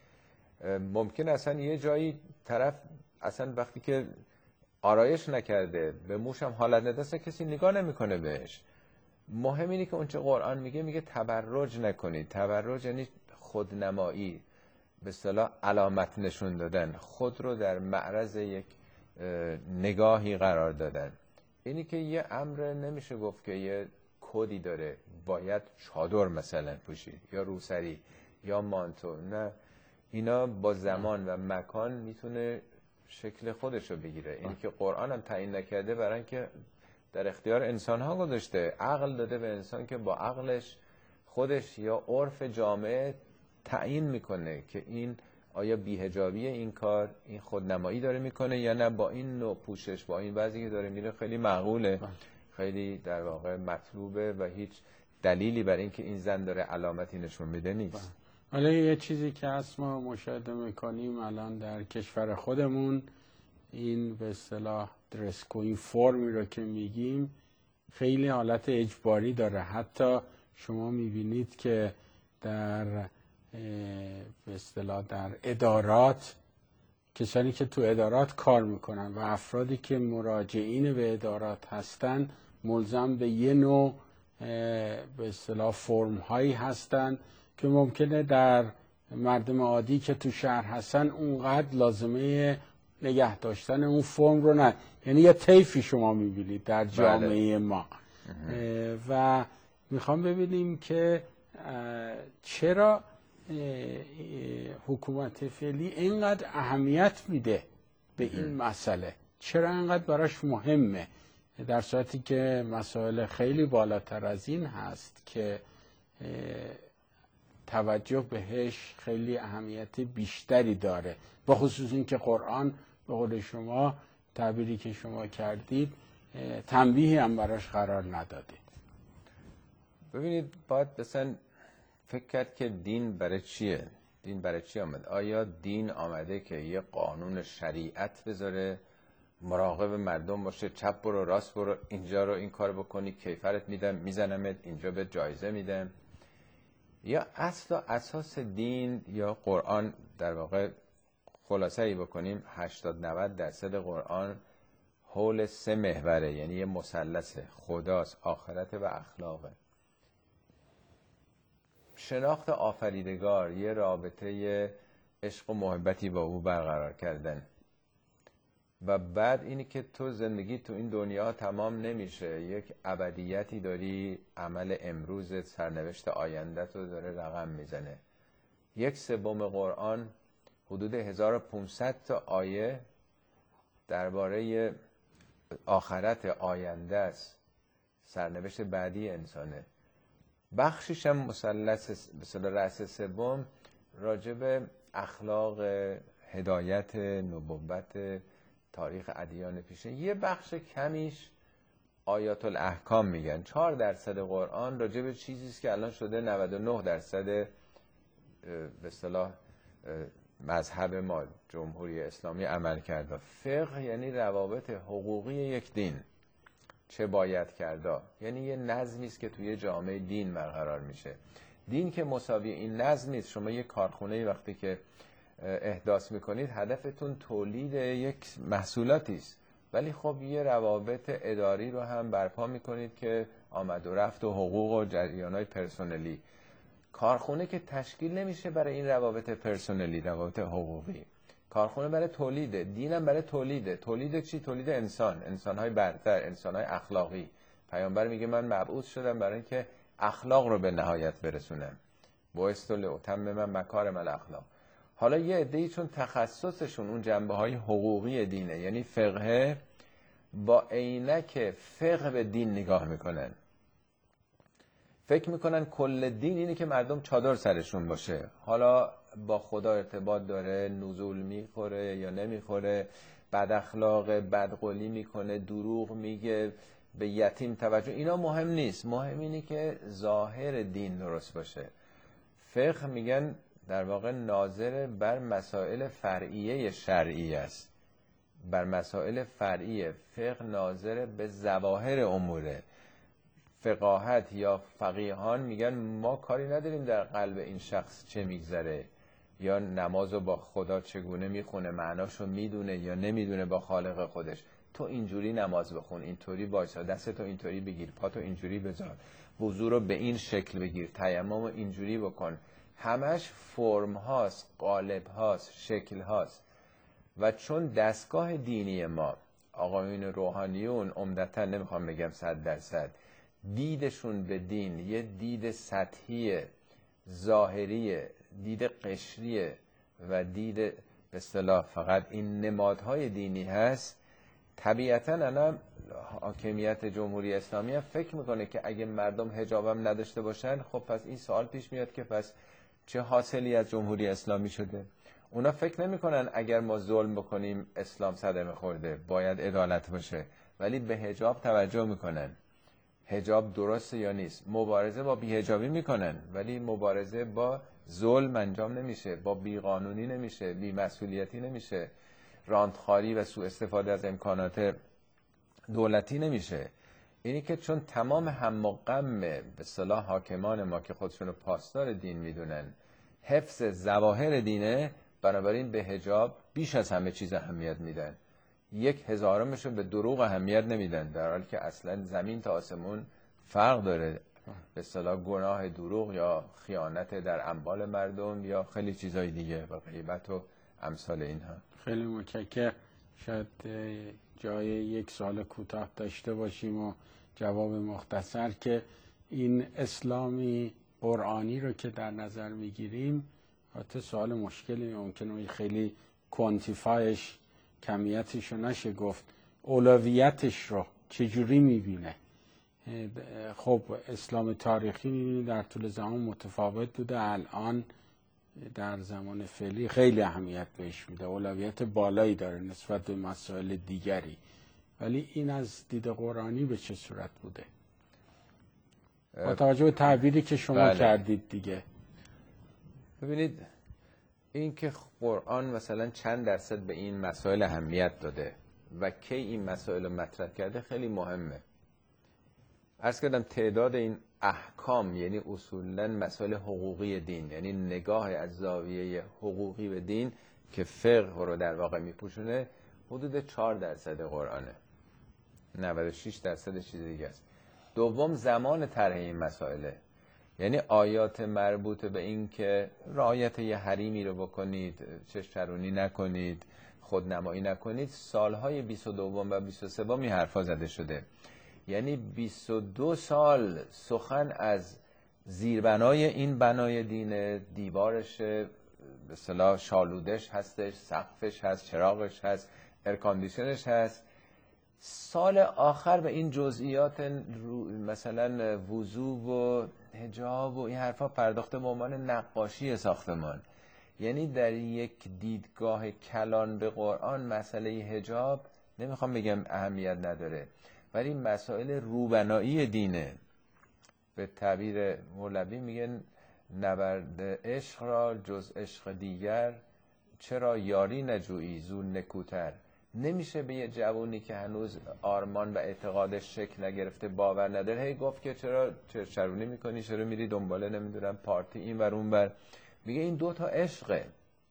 ممکن اصلا یه جایی طرف اصلا وقتی که آرایش نکرده به موش هم حالت ندسته کسی نگاه نمیکنه بهش. مهم اینه که اونچه قرآن میگه میگه تبرج نکنید. تبرج یعنی خودنمایی، به اصطلاح علامت نشون دادن، خود رو در معرض یک نگاهی قرار دادن. اینی که یه امر نمیشه گفت که یه کدی داره باید چادر مثلا پوشید یا روسری یا مانتو، نه، اینا با زمان و مکان میتونه شکل خودش رو بگیره. اینی که قرآن هم تعیین نکرده برای اینکه در اختیار انسان ها گذاشته، عقل داده به انسان که با عقلش خودش یا عرف جامعه تعیین میکنه که این آیا بی‌حجابی این کار، این خودنمایی داره میکنه یا نه با این نوع پوشش، با این وضعی که داره میره خیلی معقوله، خیلی در واقع مطلوبه و هیچ دلیلی برای اینکه این زن داره علامتی نشون میده نیست. حالا یه چیزی که از ما مشاهده میکنیم الان در کشور خودمون، این به اصطلاح درسکو، این فرمی رو که میگیم خیلی حالت اجباری داره. حتی شما میبینید که در به اصطلاح در ادارات، کسانی که تو ادارات کار میکنن و افرادی که مراجعین به ادارات هستن ملزم به یه نوع به اصطلاح فرم هایی هستن که ممکنه در مردم عادی که تو شهر هستن اونقدر لازمه نگه داشتن اون فرم رو نه. یعنی یه طیفی شما میبینید در جامعه ما و میخوام ببینیم که چرا حکومت فعلی اینقدر اهمیت میده به این مسئله، چرا اینقدر براش مهمه، در صورتی که مسائل خیلی بالاتر از این هست که توجه بهش خیلی اهمیت بیشتری داره، با خصوص این که قرآن به قول شما، تعبیری که شما کردید، تنبیهی هم براش قرار نداده. ببینید باید مثلا فکر کرد که دین برای چیه؟ دین برای چی آمد؟ آیا دین آمده که یه قانون شریعت بذاره، مراقب مردم باشه، چپ برو راست برو، اینجا رو این کار بکنی کیفرت میدم، میزنمت، اینجا به جایزه میدم؟ یا اصل و اساس دین یا قرآن، در واقع خلاصه ای بکنیم هشتاد نود درصد قرآن حول سه محوره، یعنی یه مثلث، خداست، آخرت و اخلاقه. شناخت آفریدگار، یه رابطه عشق و محبتی با او برقرار کردن، و بعد اینی که تو زندگی تو این دنیا تمام نمیشه، یک ابدیتی داری، عمل امروز سرنوشت آینده تو داره رقم میزنه. یک سوم قرآن حدود هزار و پانصد تا آیه درباره آخرت آینده است، سرنوشت بعدی انسانه. بخشیش هم مثلث به اصطلاح رأس سوم راجب اخلاق، هدایت، نبوت، تاریخ ادیان پیشه. یه بخش کمیش آیات الاحکام میگن. چهار درصد قرآن راجب چیزی است که الان شده نود و نه درصد به اصطلاح مذهب ما، جمهوری اسلامی، عمل کرده. فقه یعنی روابط حقوقی یک دین، چه باید کرده، یعنی یه نظمی است که توی جامعه دین برقرار میشه. دین که مساوی این نظم نیست. شما یه کارخونه وقتی که احداث میکنید هدفتون تولید یک محصولاتی است، ولی خب یه روابط اداری رو هم برپا میکنید که آمد و رفت و حقوق و جریانهای پرسنلی. کارخونه که تشکیل نمیشه برای این روابط پرسنلی، روابط حقوقی. کارخونه برای تولیده، دینم برای تولیده. تولید چی؟ تولید انسان، انسانهای برتر، انسانهای اخلاقی. پیامبر میگه من مبعوث شدم برای اینکه اخلاق رو به نهایت برسونم. بعثت لأتمم مکارم الاخلاق. حالا یه عده‌ای چون تخصصشون اون جنبه‌های حقوقی دینه، یعنی فقه، با عینک فقه به دین نگاه میکنن. فکر میکنن کل دین اینه که مردم چادر سرشون باشه. حالا با خدا ارتباط داره، نزول میخوره یا نمیخوره، بد اخلاق، بدقولی میکنه، دروغ میگه، به یتیم توجه، اینا مهم نیست. مهم اینه که ظاهر دین درست باشه. فقه میگن در واقع ناظر بر مسائل فرعیه شرعی است، بر مسائل فرعیه. فقه ناظر به ظواهر اموره. فقاهت یا فقیهان میگن ما کاری نداریم در قلب این شخص چه میگذره، یا نمازو با خدا چگونه میخونه، معناشو میدونه یا نمیدونه با خالق خودش. تو اینجوری نماز بخون، اینطوری وایسا، دستتو اینطوری بگیر، پاتو اینجوری بذار، وضو رو به این شکل بگیر، تیمم رو اینجوری بکن. همش فرم هاست، قالب هاست، شکل هاست. و چون دستگاه دینی ما، آقایون روحانیون عمدتاً، نمیخوام بگم صد درصد، دیدشون به دین یه دید سطحی، ظاهری، دید قشریه و دید به اصطلاح فقط این نمادهای دینی هست، طبیعتاً انا حاکمیت جمهوری اسلامی هم فکر میکنه که اگه مردم حجابم نداشته باشن، خب پس این سوال پیش میاد که پس چه حاصلی از جمهوری اسلامی شده؟ اونا فکر نمیکنن اگر ما ظلم بکنیم اسلام صدمه خورده، باید عدالت باشه، ولی به حجاب توجه میکنن. حجاب درسته یا نیست؟ مبارزه با بی‌حجابی میکنن، ولی مبارزه با ظلم انجام نمیشه، با بیقانونی نمیشه، بی‌مسئولیتی نمیشه، راندخاری و سوء استفاده از امکانات دولتی نمیشه. اینی که چون تمام هم و غم به اصطلاح حاکمان ما که خودشونو پاسدار دین میدونن حفظ ظواهر دینه، بنابراین به حجاب بیش از همه چیز اهمیت میدن. یک هزارمشو به دروغ اهمیت نمیدن، در حالی که اصلا زمین تا آسمون فرق داره. به اصطلاح گناه دروغ یا خیانت در اموال مردم یا خیلی چیزای دیگه و غیبت و امثال اینها. خیلی متشکرم. شاید جای یک سوال کوتاه داشته باشیم و جواب مختصر که این اسلامی قرآنی رو که در نظر میگیریم، البته سوال مشکلی ممکنه خیلی کوانتیفایش، کمیتش رو نشه گفت، اولویتش رو چجوری میبینه؟ خب اسلام تاریخی میبینی در طول زمان متفاوت بوده، الان در زمان فعلی خیلی اهمیت بهش میده، اولویت بالایی داره نسبت به مسائل دیگری. ولی این از دید قرآنی به چه صورت بوده؟ با توجه به تعبیری که شما بله. کردید دیگه. ببینید این که قرآن مثلا چند درصد به این مسائل اهمیت داده و کی این مسائل رو مطرح کرده خیلی مهمه. عرض کردم تعداد این احکام، یعنی اصولا مسائل حقوقی دین، یعنی نگاه از زاویه حقوقی به دین که فقه رو در واقع میپوشونه، حدود چهار درصد قرآنه، نود و شش درصد چیز دیگه است. دوم زمان طرح این مسائله، یعنی آیات مربوط به این که رعایت یه حریمی رو بکنید، چشم چرونی نکنید، خودنمایی نکنید، سالهای بیست و دو و بیست و سه می حرفا زده شده. یعنی بیست و دو سال سخن از زیربنای این بنای دینه، دیوارش به اصطلاح شالودش هستش، سقفش هست، چراغش هست، ایرکاندیشنش هست. سال آخر به این جزئیات مثلا وضو و حجاب و این حرفا پرداخته به عنوان نقاشی ساختمان. یعنی در یک دیدگاه کلان به قرآن مسئله حجاب نمیخوام بگم اهمیت نداره، ولی مسائل روبنایی دینه. به تعبیر مولوی میگن نبرد عشق را جز عشق دیگر، چرا یاری نجویی زون نکوتر. نمیشه به یه جوونی که هنوز آرمان و اعتقادش شکل نگرفته، باور نداره، هی گفت که چرا چرچرونی میکنی، چرا میری دنباله نمیدونم پارتی این ور اون ور. میگه این دو تا عشقه.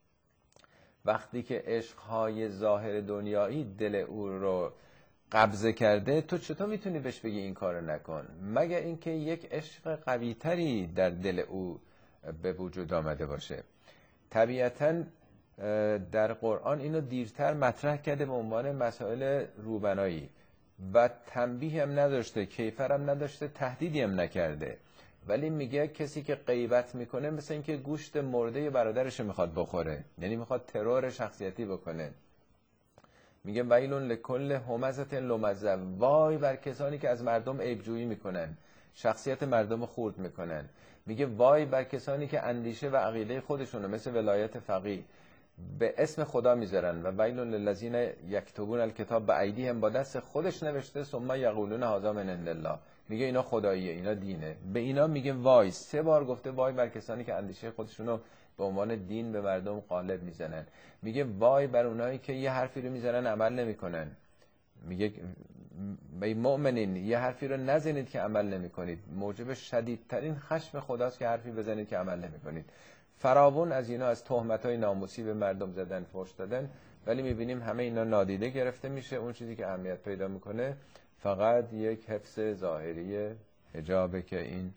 وقتی که عشقهای ظاهر دنیایی دل او رو قبضه کرده، تو چطور میتونی بهش بگی این کارو نکن؟ مگر اینکه یک عشق قوی تری در دل او به وجود آمده باشه. طبیعتاً در قرآن اینو دیرتر مطرح کرده به عنوان مسائل روبنایی و تنبیه هم نداشته، کیفر هم نداشته، تهدیدی هم نکرده. ولی میگه کسی که غیبت میکنه مثل اینکه گوشت مرده برادرش میخواد بخوره، یعنی میخواد ترور شخصیتی بکنه. میگه ویلون لکل همزة لمزة، وای بر کسانی که از مردم عیبجویی میکنن، شخصیت مردم خورد میکنن. میگه وای بر کسانی که اندیشه و عقیده خودشونو مثل ولایت فقیه به اسم خدا میذارن و ویل للذین یکتبون الکتاب بایدیهم، با دست خودش نوشته، ثم یقولون هذا من عند الله، میگه اینا خداییه، اینا دینه. به اینا میگه وای. سه بار گفته وای بر کسانی که اندیشه خودشونو به عنوان دین به مردم غالب میزنن. میگه وای بر اونایی که یه حرفی رو میزنن عمل نمیکنن. میگه ای مؤمنین یه حرفی رو نزنید که عمل نمیکنید. موجب شدیدترین خشم خداست که حرفی بزنید که عمل نمیکنید. فراوون از اینا از تهمت‌های ناموسی به مردم زدن، فحش دادن، ولی میبینیم همه اینا نادیده گرفته میشه. اون چیزی که اهمیت پیدا میکنه فقط یک حفظ ظاهری حجابه که این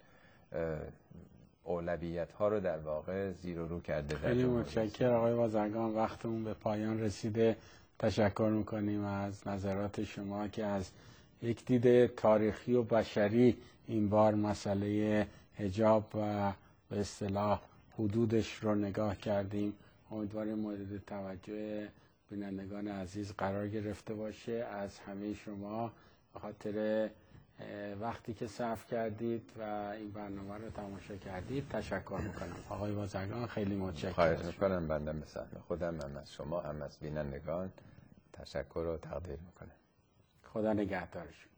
اولویت ها رو در واقع زیر و رو کرده. خیلی متشکرم آقای بازرگان، وقتمون به پایان رسیده. تشکر میکنیم از نظرات شما که از یک دید تاریخی و بشری این بار مسئله حجاب و به اصطلاح حدودش رو نگاه کردیم. امیدواریم مورد توجه بینندگان عزیز قرار گرفته باشه. از همه شما به خاطر وقتی که صرف کردید و این برنامه رو تماشا کردید تشکر میکنم. آقای بازرگان خیلی متشکرم. خواهش میکنم. بنده به سهم خودم هم از شما هم از بینندگان تشکر و تقدیر میکنم. خدا نگهدارشون.